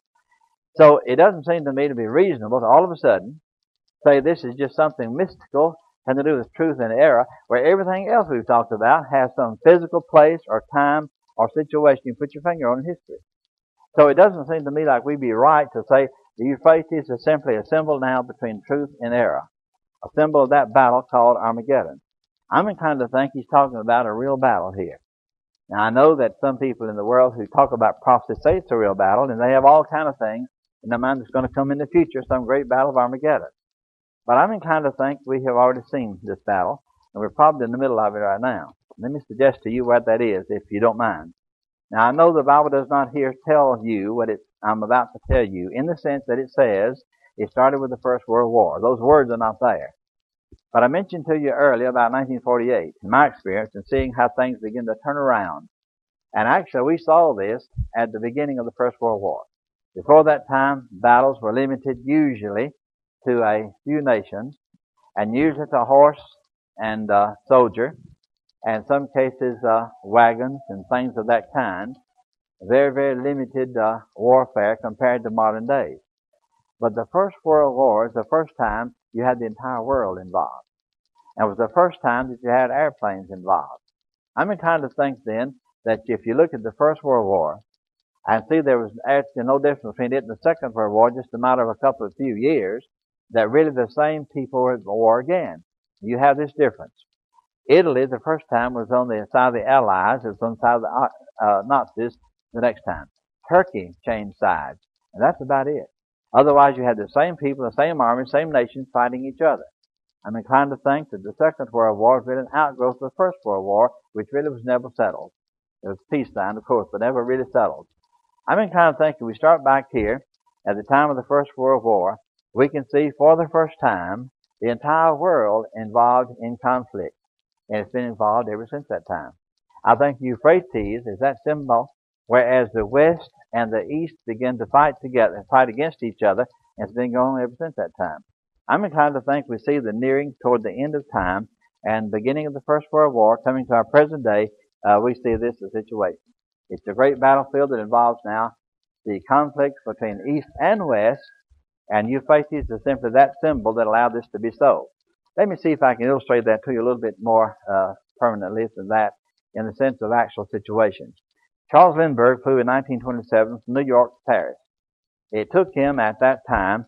So it doesn't seem to me to be reasonable to all of a sudden say this is just something mystical and to do with truth and error, where everything else we've talked about has some physical place or time or situation you put your finger on in history. So it doesn't seem to me like we'd be right to say the Euphrates is simply a symbol now between truth and error, a symbol of that battle called Armageddon. I'm inclined to think he's talking about a real battle here. Now, I know that some people in the world who talk about prophecy say it's a real battle, and they have all kind of things in their mind that's going to come in the future, some great battle of Armageddon. But I'm inclined to think we have already seen this battle, and we're probably in the middle of it right now. Let me suggest to you what that is, if you don't mind. Now, I know the Bible does not here tell you what I'm about to tell you, in the sense that it says it started with the First World War. Those words are not there. But I mentioned to you earlier about 1948, in my experience, and seeing how things begin to turn around. And actually, we saw this at the beginning of the First World War. Before that time, battles were limited usually to a few nations, and usually to horse and soldier, and in some cases wagons and things of that kind. Very, very limited warfare compared to modern days. But the First World War is the first time you had the entire world involved. And it was the first time that you had airplanes involved. I'm inclined to think then that if you look at the First World War and see there was actually no difference between it and the Second World War, just a matter of a couple of few years, that really the same people were at war again. You have this difference. Italy, the first time, was on the side of the Allies. It was on the side of the Nazis the next time. Turkey changed sides, and that's about it. Otherwise, you had the same people, the same army, same nations fighting each other. I'm inclined to think that the Second World War is really an outgrowth of the First World War, which really was never settled. It was peacetime, of course, but never really settled. I'm inclined to think if we start back here, at the time of the First World War, we can see for the first time the entire world involved in conflict. And it's been involved ever since that time. I think Euphrates is that symbol, whereas the West and the East begin to fight together and fight against each other, and it's been going on ever since that time. I'm inclined to think we see the nearing toward the end of time and beginning of the First World War coming to our present day. We see this as a situation. It's a great battlefield that involves now the conflicts between East and West, and Euphrates is simply that symbol that allowed this to be so. Let me see if I can illustrate that to you a little bit more permanently than that in the sense of actual situations. Charles Lindbergh flew in 1927 from New York to Paris. It took him at that time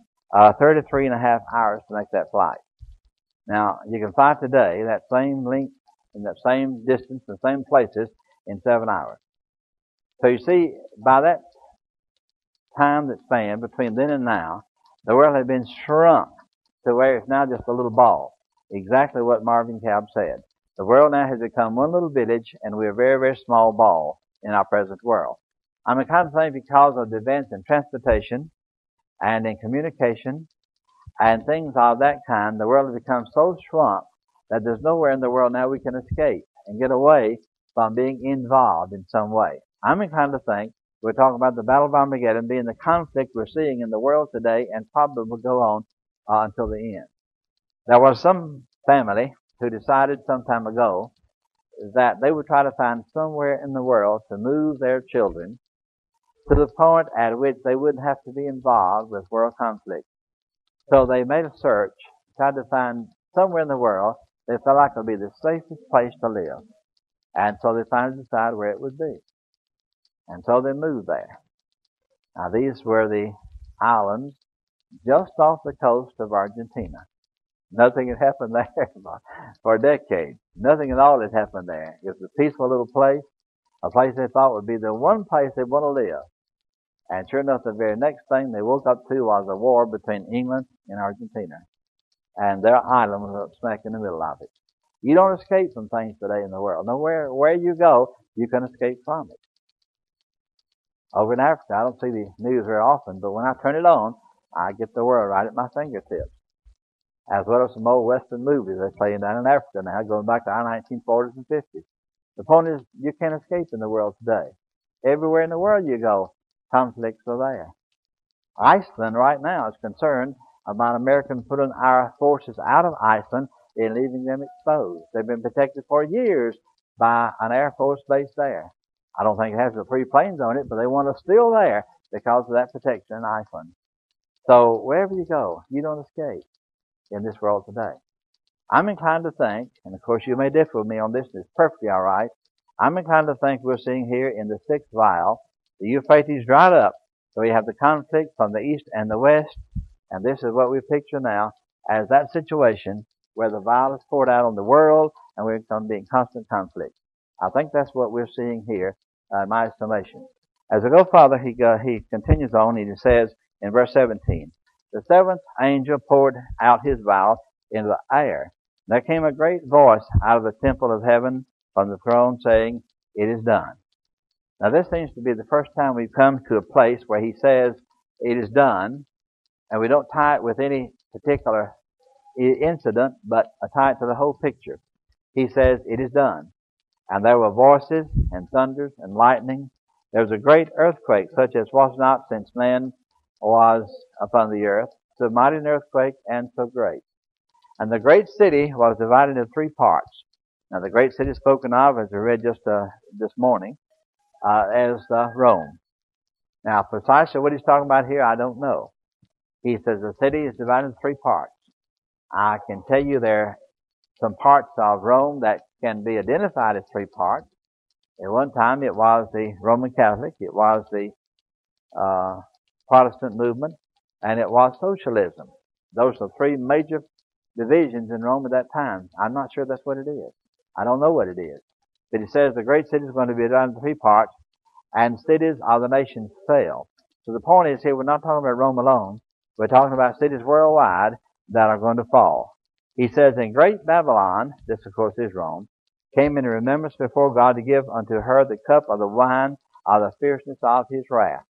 33 and a half hours to make that flight. Now, you can fly today that same length and that same distance and same places in 7 hours. So you see, by that time that spanned between then and now, the world had been shrunk to where it's now just a little ball. Exactly what Marvin Cobb said. The world now has become one little village, and we're a very, very small ball in our present world. I'm inclined to think because of the advance in transportation and in communication and things of that kind, the world has become so shrunk that there's nowhere in the world now we can escape and get away from being involved in some way. I'm inclined to think we're talking about the Battle of Armageddon being the conflict we're seeing in the world today and probably will go on until the end. There was some family who decided some time ago that they would try to find somewhere in the world to move their children to the point at which they wouldn't have to be involved with world conflict. So they made a search, tried to find somewhere in the world they felt like would be the safest place to live. And so they finally decided where it would be. And so they moved there. Now these were the islands just off the coast of Argentina. Nothing had happened there for decades. Nothing at all had happened there. It was a peaceful little place, a place they thought would be the one place they'd want to live. And sure enough, the very next thing they woke up to was a war between England and Argentina. And their island was up smack in the middle of it. You don't escape from things today in the world. Nowhere, where you go, you can escape from it. Over in Africa, I don't see the news very often, but when I turn it on, I get the world right at my fingertips. As well as some old Western movies they're playing down in Africa now, going back to our 1940s and 50s. The point is, you can't escape in the world today. Everywhere in the world you go, conflicts are there. Iceland right now is concerned about Americans putting our forces out of Iceland and leaving them exposed. They've been protected for years by an Air Force base there. I don't think it has the free planes on it, but they want us still there because of that protection in Iceland. So wherever you go, you don't escape in this world today. I'm inclined to think, and of course you may differ with me on this, and it's perfectly all right, I'm inclined to think we're seeing here in the sixth vial, the Euphrates dried up, so we have the conflict from the east and the west, and this is what we picture now as that situation where the vial is poured out on the world, and we're going to be in constant conflict. I think that's what we're seeing here, in my estimation. As we go further, he continues on, and he says in verse 17, the seventh angel poured out his vial into the air. There came a great voice out of the temple of heaven from the throne saying, it is done. Now this seems to be the first time we've come to a place where he says, it is done, and we don't tie it with any particular incident, but tie it to the whole picture. He says, it is done. And there were voices and thunders and lightning. There was a great earthquake, such as was not since man was upon the earth, so mighty an earthquake and so great. And the great city was divided into three parts. Now the great city spoken of, as we read just this morning, as Rome. Now precisely what he's talking about here, I don't know. He says the city is divided into three parts. I can tell you there are some parts of Rome that can be identified as three parts. At one time it was the Roman Catholic, it was the Protestant movement, and it was socialism. Those are three major divisions in Rome at that time. I'm not sure that's what it is. I don't know what it is. But he says the great city is going to be divided into three parts, and cities of the nations fell. So the point is here, we're not talking about Rome alone. We're talking about cities worldwide that are going to fall. He says, in great Babylon, this of course is Rome, came in remembrance before God to give unto her the cup of the wine of the fierceness of his wrath.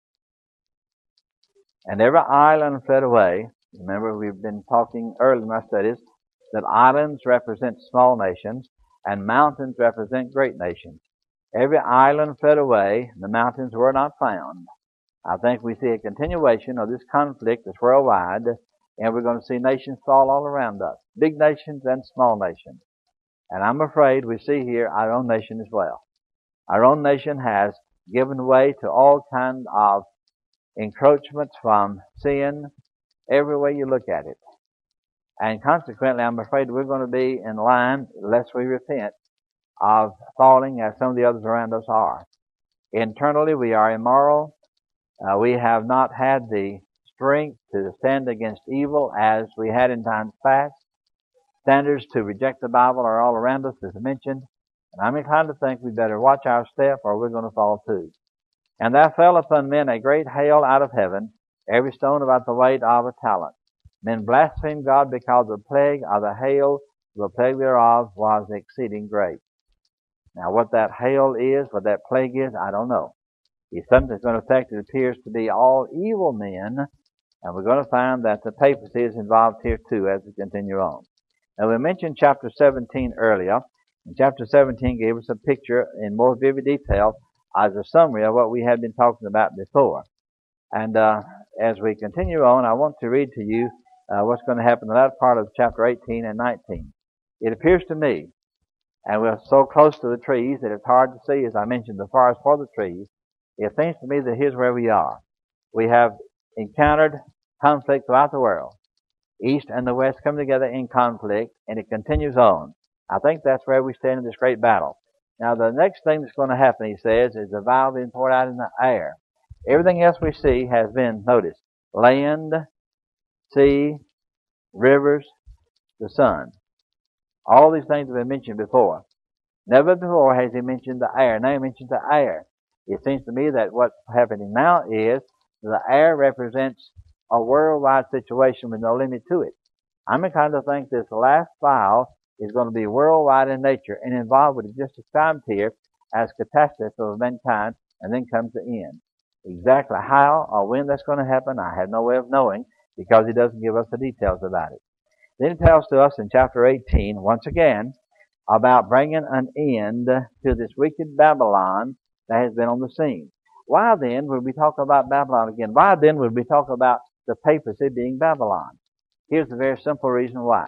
And every island fled away. Remember, we've been talking earlier in our studies that islands represent small nations and mountains represent great nations. Every island fled away, the mountains were not found. I think we see a continuation of this conflict that's worldwide, and we're going to see nations fall all around us, big nations and small nations. And I'm afraid we see here our own nation as well. Our own nation has given way to all kinds of encroachments from sin, every way you look at it. And consequently, I'm afraid we're going to be in line, unless we repent, of falling as some of the others around us are. Internally, we are immoral. We have not had the strength to stand against evil as we had in times past. Standards to reject the Bible are all around us, as I mentioned. And I'm inclined to think we better watch our step or we're going to fall too. And there fell upon men a great hail out of heaven, every stone about the weight of a talent. Men blasphemed God because the plague of the hail, the plague thereof was exceeding great. Now what that hail is, what that plague is, I don't know. It's something that's going to affect, it appears to be all evil men, and we're going to find that the papacy is involved here too as we continue on. Now we mentioned chapter 17 earlier, and chapter 17 gave us a picture in more vivid detail as a summary of what we had been talking about before. And as we continue on, I want to read to you what's going to happen in the latter part of chapter 18 and 19. It appears to me, and we're so close to the trees that it's hard to see, as I mentioned, the forest for the trees. It seems to me that here's where we are. We have encountered conflict throughout the world. East and the West come together in conflict, and it continues on. I think that's where we stand in this great battle. Now, the next thing that's going to happen, he says, is the vial being poured out in the air. Everything else we see has been noticed. Land, sea, rivers, the sun. All these things have been mentioned before. Never before has he mentioned the air. Now he mentions the air. It seems to me that what's happening now is the air represents a worldwide situation with no limit to it. I'm inclined to think this last vial is going to be worldwide in nature and involved what is just described here as catastrophe of mankind, and then comes the end. Exactly how or when that's going to happen, I have no way of knowing, because he doesn't give us the details about it. Then he tells to us in chapter 18, once again, about bringing an end to this wicked Babylon that has been on the scene. Why then would we talk about Babylon again? Why then would we talk about the papacy being Babylon? Here's the very simple reason why.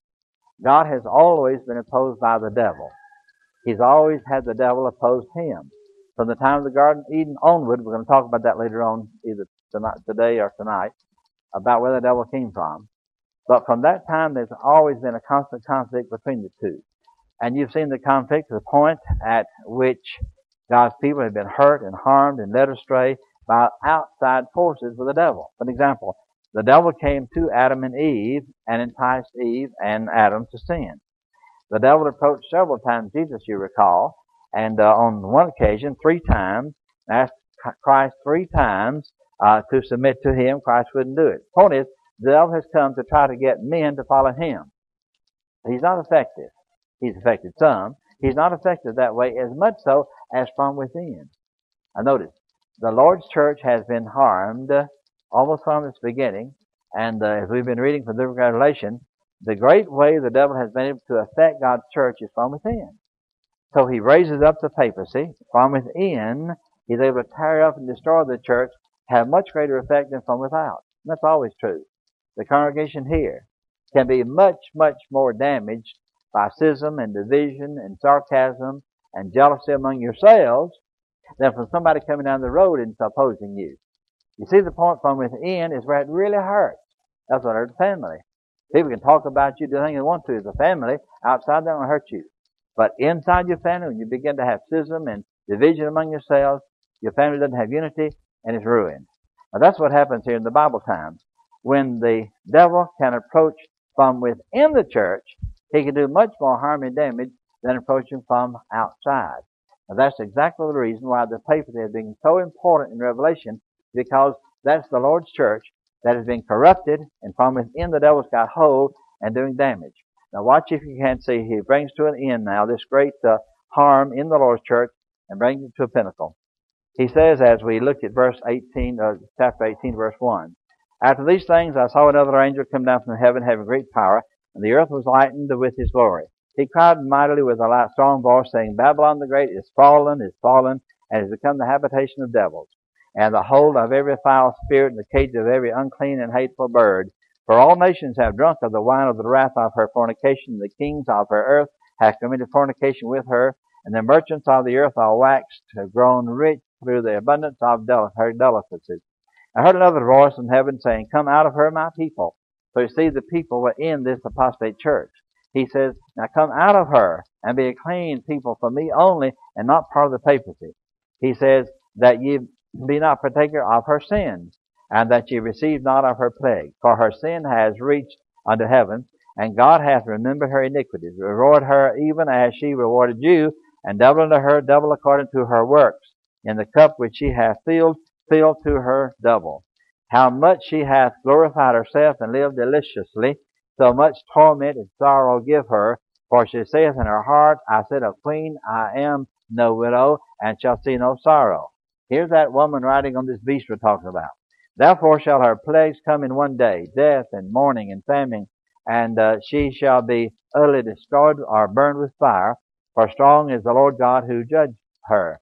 God has always been opposed by the devil. He's always had the devil oppose him. From the time of the Garden of Eden onward, we're going to talk about that later on, either today or tonight, about where the devil came from. But from that time, there's always been a constant conflict between the two. And you've seen the conflict to the point at which God's people have been hurt and harmed and led astray by outside forces with the devil. For example, the devil came to Adam and Eve and enticed Eve and Adam to sin. The devil approached several times Jesus, you recall, and on one occasion, 3 times, asked Christ 3 times to submit to him. Christ wouldn't do it. The point is, the devil has come to try to get men to follow him. He's not effective. He's affected some. He's not effective that way as much so as from within. Now notice, the Lord's church has been harmed almost from its beginning, and as we've been reading from the book of Revelation, the great way the devil has been able to affect God's church is from within. So he raises up the papacy. From within, he's able to tear up and destroy the church, have much greater effect than from without. And that's always true. The congregation here can be much, much more damaged by schism and division and sarcasm and jealousy among yourselves than from somebody coming down the road and opposing you. You see, the point from within is where it really hurts. That's what hurts the family. People can talk about you, do anything they want to as a family. Outside, they don't hurt you. But inside your family, when you begin to have schism and division among yourselves, your family doesn't have unity and it's ruined. Now, that's what happens here in the Bible times. When the devil can approach from within the church, he can do much more harm and damage than approaching from outside. Now, that's exactly the reason why the papacy has been so important in Revelation, because that's the Lord's church that has been corrupted, and from within the devil's got hold and doing damage. Now watch if you can see, he brings to an end now this great harm in the Lord's church and brings it to a pinnacle. He says, as we look at verse 18, chapter 18, verse 1, after these things I saw another angel come down from heaven having great power, and the earth was lightened with his glory. He cried mightily with a loud, strong voice, saying, Babylon the great is fallen, and has become the habitation of devils, and the hold of every foul spirit, and the cage of every unclean and hateful bird. For all nations have drunk of the wine of the wrath of her fornication. The kings of her earth have committed fornication with her, and the merchants of the earth are waxed, have grown rich through the abundance of her delicacies. I heard another voice from heaven saying, Come out of her, my people. So you see, the people were in this apostate church. He says, Now come out of her and be a clean people for me only, and not part of the papacy. He says that ye be not partaker of her sins, and that ye receive not of her plague. For her sin has reached unto heaven, and God hath remembered her iniquities. Reward her even as she rewarded you, and double unto her double according to her works. In the cup which she hath filled, fill to her double. How much she hath glorified herself and lived deliciously, so much torment and sorrow give her. For she saith in her heart, I said of queen, I am no widow, and shall see no sorrow. Here's that woman riding on this beast we're talking about. Therefore shall her plagues come in one day, death and mourning and famine, and she shall be utterly destroyed or burned with fire, for strong is the Lord God who judged her.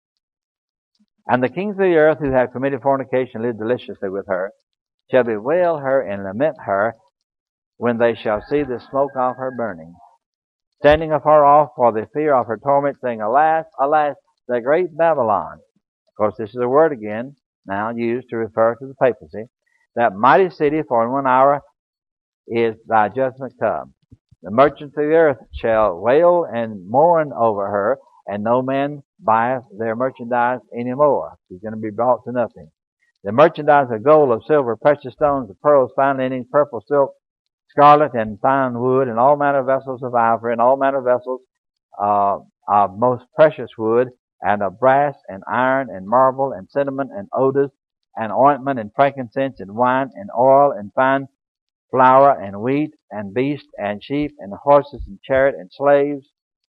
And the kings of the earth who have committed fornication live deliciously with her, shall bewail her and lament her when they shall see the smoke of her burning, standing afar off for the fear of her torment, saying, Alas, alas, the great Babylon. Of course, this is a word again, now used to refer to the papacy. That mighty city, for in 1 hour is thy judgment come. The merchants of the earth shall wail and mourn over her, and no man buyeth their merchandise any more. He's going to be brought to nothing. The merchandise of gold, of silver, precious stones, of pearls, fine linen, purple, silk, scarlet, and fine wood, and all manner of vessels of ivory, and all manner of vessels of most precious wood, and of brass, and iron, and marble, and cinnamon, and odors, and ointment, and frankincense, and wine, and oil, and fine flour, and wheat, and beasts, and sheep, and horses, and chariot, and slaves.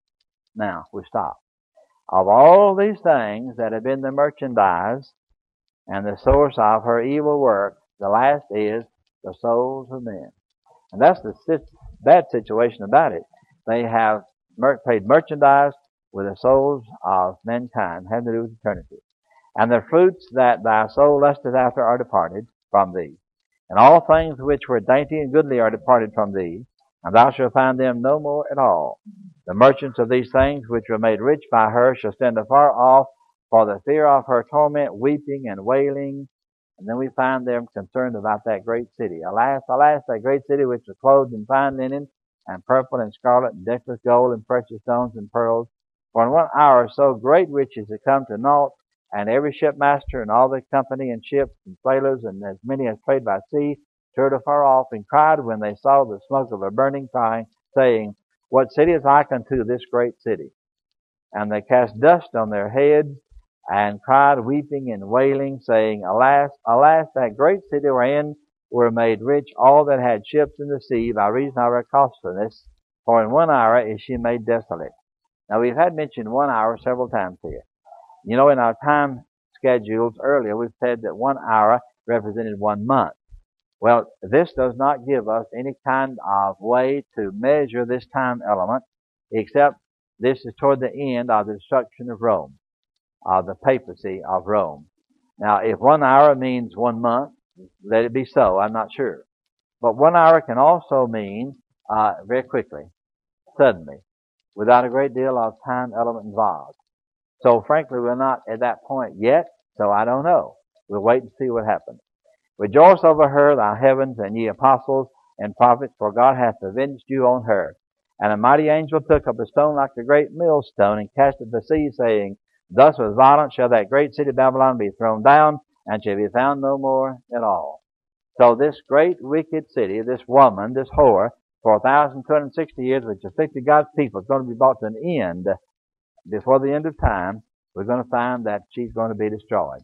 Now, we stop. Of all these things that have been the merchandise and the source of her evil work, the last is the souls of men. And that's the bad situation about it. They have paid merchandise with the souls of mankind, having to do with eternity. And the fruits that thy soul lusteth after are departed from thee. And all things which were dainty and goodly are departed from thee, and thou shalt find them no more at all. The merchants of these things which were made rich by her shall stand afar off for the fear of her torment, weeping and wailing. And then we find them concerned about that great city. Alas, alas, that great city which was clothed in fine linen, and purple and scarlet, and decorous gold, and precious stones, and pearls. For in 1 hour so great riches had come to naught, and every shipmaster and all the company and ships and sailors, and as many as trade by sea, stood afar off, and cried when they saw the smoke of a burning fire, saying, What city is like unto this great city? And they cast dust on their heads, and cried, weeping and wailing, saying, Alas, alas, that great city wherein were made rich all that had ships in the sea by reason of her costliness, for in 1 hour is she made desolate. Now, we've had mentioned 1 hour several times here. You know, in our time schedules earlier, we've said that 1 hour represented 1 month. Well, this does not give us any kind of way to measure this time element, except this is toward the end of the destruction of Rome, of the papacy of Rome. Now, if 1 hour means 1 month, let it be so. I'm not sure. But 1 hour can also mean very quickly, suddenly, without a great deal of time element involved. So, frankly, we're not at that point yet, so I don't know. We'll wait and see what happens. Rejoice over her, thou heavens, and ye apostles and prophets, for God hath avenged you on her. And a mighty angel took up a stone like a great millstone, and cast it to the sea, saying, Thus with violence shall that great city Babylon be thrown down, and shall be found no more at all. So this great wicked city, this woman, this whore, for 1,260 years, which afflicted God's people, is going to be brought to an end. Before the end of time, we're going to find that she's going to be destroyed.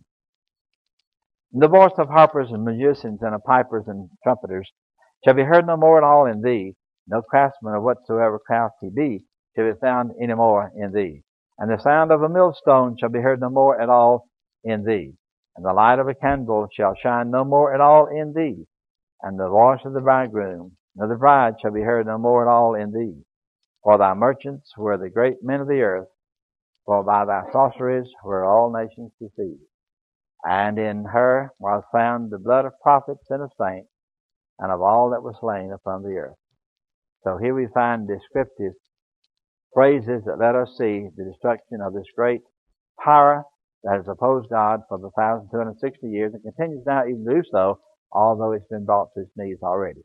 The voice of harpers and musicians and of pipers and trumpeters shall be heard no more at all in thee. No craftsman of whatsoever craft he be shall be found any more in thee. And the sound of a millstone shall be heard no more at all in thee. And the light of a candle shall shine no more at all in thee. And the voice of the bridegroom and of the bride shall be heard no more at all in thee. For thy merchants were the great men of the earth, for by thy sorceries were all nations deceived. And in her was found the blood of prophets and of saints, and of all that was slain upon the earth. So here we find descriptive phrases that let us see the destruction of this great power that has opposed God for the 1,260 years, and continues now even to do so, although it's been brought to its knees already.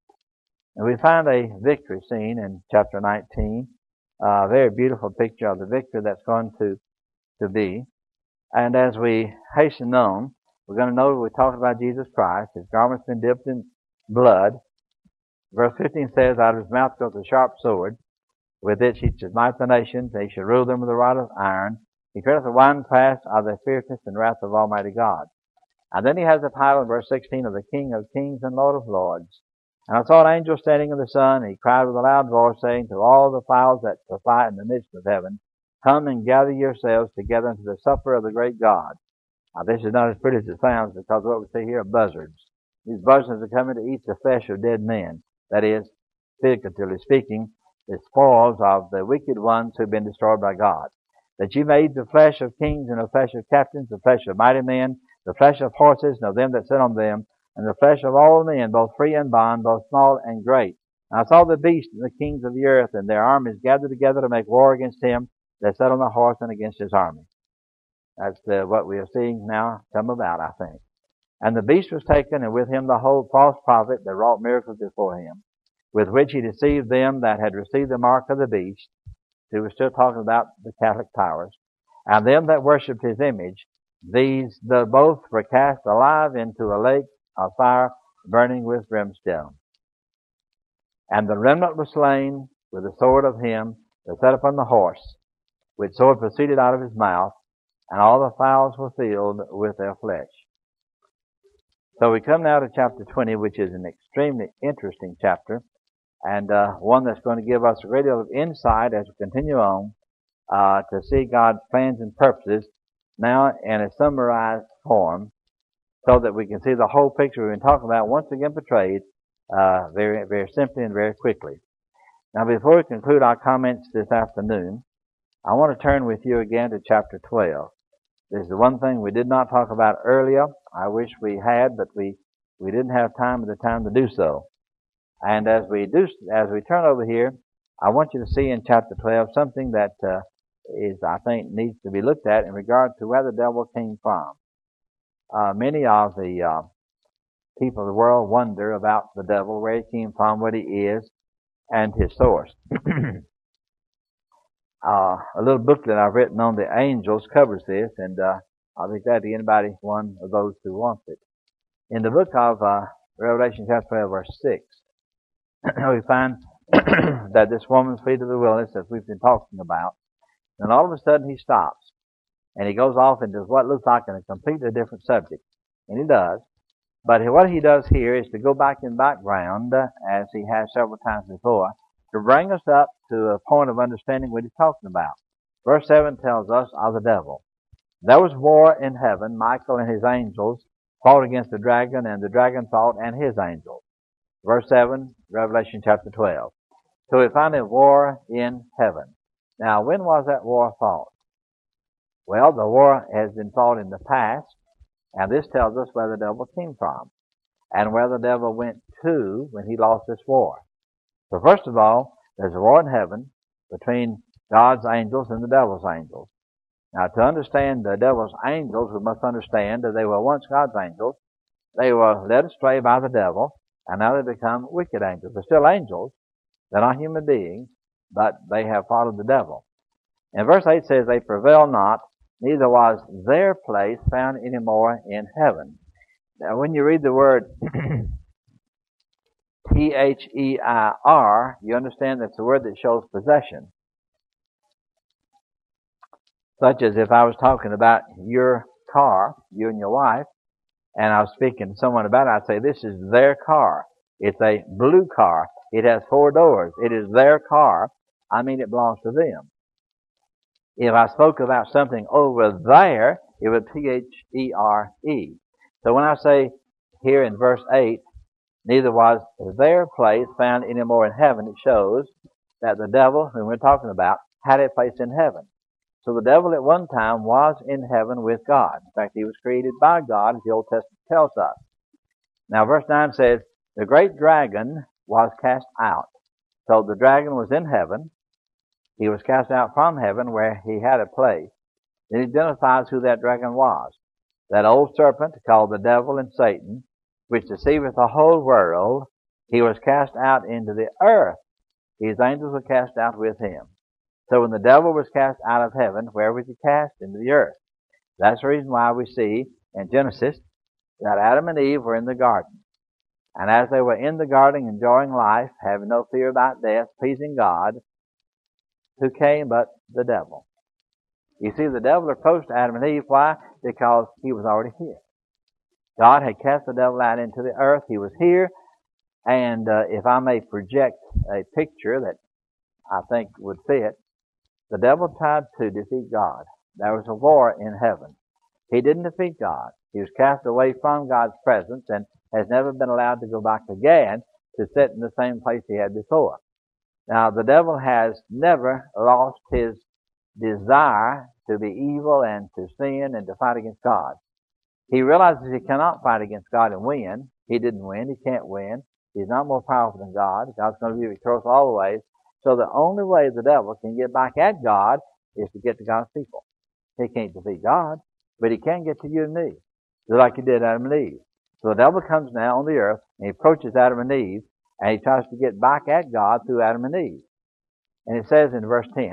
And we find a victory scene in chapter 19, a very beautiful picture of the victory that's going to be. And as we hasten on, we're going to know we talked about Jesus Christ. His garment's been dipped in blood. Verse 15 says, Out of his mouth goes a sharp sword. With it he shall smite the nations. He shall rule them with a rod of iron. He treadeth the winepress of the fierceness and wrath of Almighty God. And then he has the title in verse 16 of the King of Kings and Lord of Lords. And I saw an angel standing in the sun, and he cried with a loud voice, saying to all the fowls that fly in the midst of heaven, Come and gather yourselves together unto the supper of the great God. Now this is not as pretty as it sounds, because what we see here are buzzards. These buzzards are coming to eat the flesh of dead men. That is, figuratively speaking, the spoils of the wicked ones who have been destroyed by God. That you may eat the flesh of kings and the flesh of captains, the flesh of mighty men, the flesh of horses and of them that sit on them, and the flesh of all men, both free and bond, both small and great. And I saw the beast and the kings of the earth and their armies gathered together to make war against him that sat on the horse and against his army. That's what we are seeing now come about, I think. And the beast was taken, and with him the whole false prophet that wrought miracles before him, with which he deceived them that had received the mark of the beast, He was still talking about the Catholic powers. And them that worshipped his image, these both were cast alive into a lake of fire burning with brimstone. And the remnant was slain with the sword of him that sat upon the horse, which sword proceeded out of his mouth, and all the fowls were filled with their flesh. So we come now to chapter 20, which is an extremely interesting chapter, and one that's going to give us a great deal of insight as we continue on to see God's plans and purposes now in a summarized form, so that we can see the whole picture we've been talking about once again portrayed very, very simply and very quickly. Now, before we conclude our comments this afternoon, I want to turn with you again to chapter 12. This is the one thing we did not talk about earlier. I wish we had, but we didn't have time at the time to do so. And as we turn over here, I want you to see in chapter 12 something that I think, needs to be looked at in regard to where the devil came from. Many of the people of the world wonder about the devil, where he came from, what he is, and his source. A little booklet I've written on the angels covers this, and I'll be glad to anybody, one of those who wants it. In the book of Revelation chapter 12, verse 6, we find that this woman flee to the wilderness, as we've been talking about, and all of a sudden he stops, and he goes off into what looks like a completely different subject, and he does. But what he does here is to go back in background, as he has several times before, to bring us up to a point of understanding what he's talking about. Verse 7 tells us of the devil. There was war in heaven. Michael and his angels fought against the dragon, and the dragon fought and his angels. Verse 7, Revelation chapter 12. So we find a war in heaven. Now, when was that war fought? Well, the war has been fought in the past, and this tells us where the devil came from and where the devil went to when he lost this war. So first of all, there's a war in heaven between God's angels and the devil's angels. Now, to understand the devil's angels, we must understand that they were once God's angels. They were led astray by the devil, and now they become wicked angels. They're still angels. They're not human beings, but they have followed the devil. And verse 8 says, they prevail not, neither was their place found any more in heaven. Now, when you read the word T-H-E-I-R, you understand that's a word that shows possession. Such as if I was talking about your car, you and your wife, and I was speaking to someone about it, I'd say, this is their car. It's a blue car. It has 4 doors. It is their car. I mean, it belongs to them. If I spoke about something over there, it would T-H-E-R-E. So when I say here in verse 8, neither was their place found any more in heaven, it shows that the devil, whom we're talking about, had a place in heaven. So the devil at one time was in heaven with God. In fact, he was created by God, as the Old Testament tells us. Now, verse 9 says, the great dragon was cast out. So the dragon was in heaven. He was cast out from heaven where he had a place. Then he identifies who that dragon was. That old serpent called the devil and Satan, which deceiveth the whole world, he was cast out into the earth. His angels were cast out with him. So when the devil was cast out of heaven, where was he cast? Into the earth. That's the reason why we see in Genesis that Adam and Eve were in the garden. And as they were in the garden enjoying life, having no fear about death, pleasing God, who came but the devil? You see, the devil approached Adam and Eve. Why? Because he was already here. God had cast the devil out into the earth. He was here. And if I may project a picture that I think would fit, the devil tried to defeat God. There was a war in heaven. He didn't defeat God. He was cast away from God's presence and has never been allowed to go back again to sit in the same place he had before. Now, the devil has never lost his desire to be evil and to sin and to fight against God. He realizes he cannot fight against God and win. He didn't win. He can't win. He's not more powerful than God. God's going to be victorious all the ways. So the only way the devil can get back at God is to get to God's people. He can't defeat God, but he can get to you and me, just like he did Adam and Eve. So the devil comes now on the earth, and he approaches Adam and Eve, and he tries to get back at God through Adam and Eve. And it says in verse 10,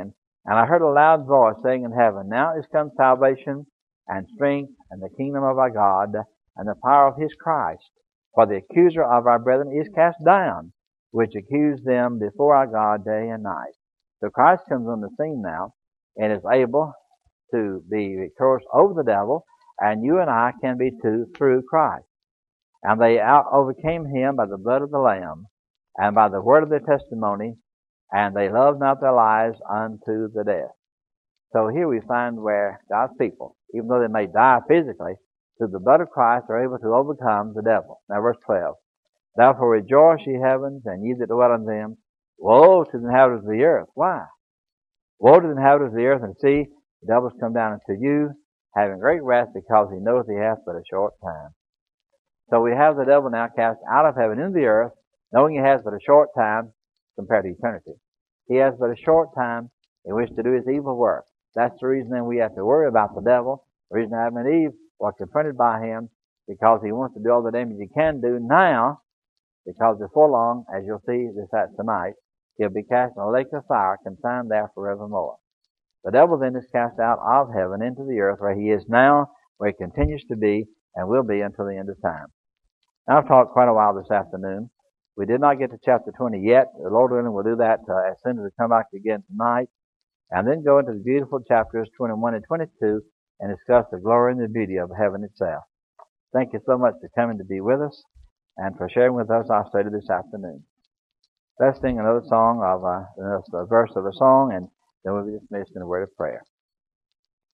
And I heard a loud voice saying in heaven, Now is come salvation and strength and the kingdom of our God and the power of his Christ. For the accuser of our brethren is cast down, which accused them before our God day and night. So Christ comes on the scene now and is able to be victorious over the devil, and you and I can be too through Christ. And they overcame him by the blood of the Lamb and by the word of their testimony, and they loved not their lives unto the death. So here we find where God's people, even though they may die physically, through the blood of Christ are able to overcome the devil. Now verse 12. Therefore rejoice, ye heavens, and ye that dwell in them. Woe to the inhabitants of the earth. Why? Woe to the inhabitants of the earth, and see, the devil is come down unto you, having great wrath, because he knoweth he hath but a short time. So we have the devil now cast out of heaven into the earth, knowing he has but a short time compared to eternity. He has but a short time in which to do his evil work. That's the reason then we have to worry about the devil. The reason Adam and Eve were confronted by him, because he wants to do all the damage he can do now, because before long, as you'll see this tonight, he'll be cast in a lake of fire, consigned there forevermore. The devil then is cast out of heaven into the earth, where he is now, where he continues to be, and will be until the end of time. Now, I've talked quite a while this afternoon. We did not get to chapter 20 yet. The Lord willing, we'll do that as soon as we come back again tonight, and then go into the beautiful chapters 21 and 22 and discuss the glory and the beauty of heaven itself. Thank you so much for coming to be with us and for sharing with us our study this afternoon. Let's sing another song of a verse of a song, and then we'll be dismissed in a word of prayer.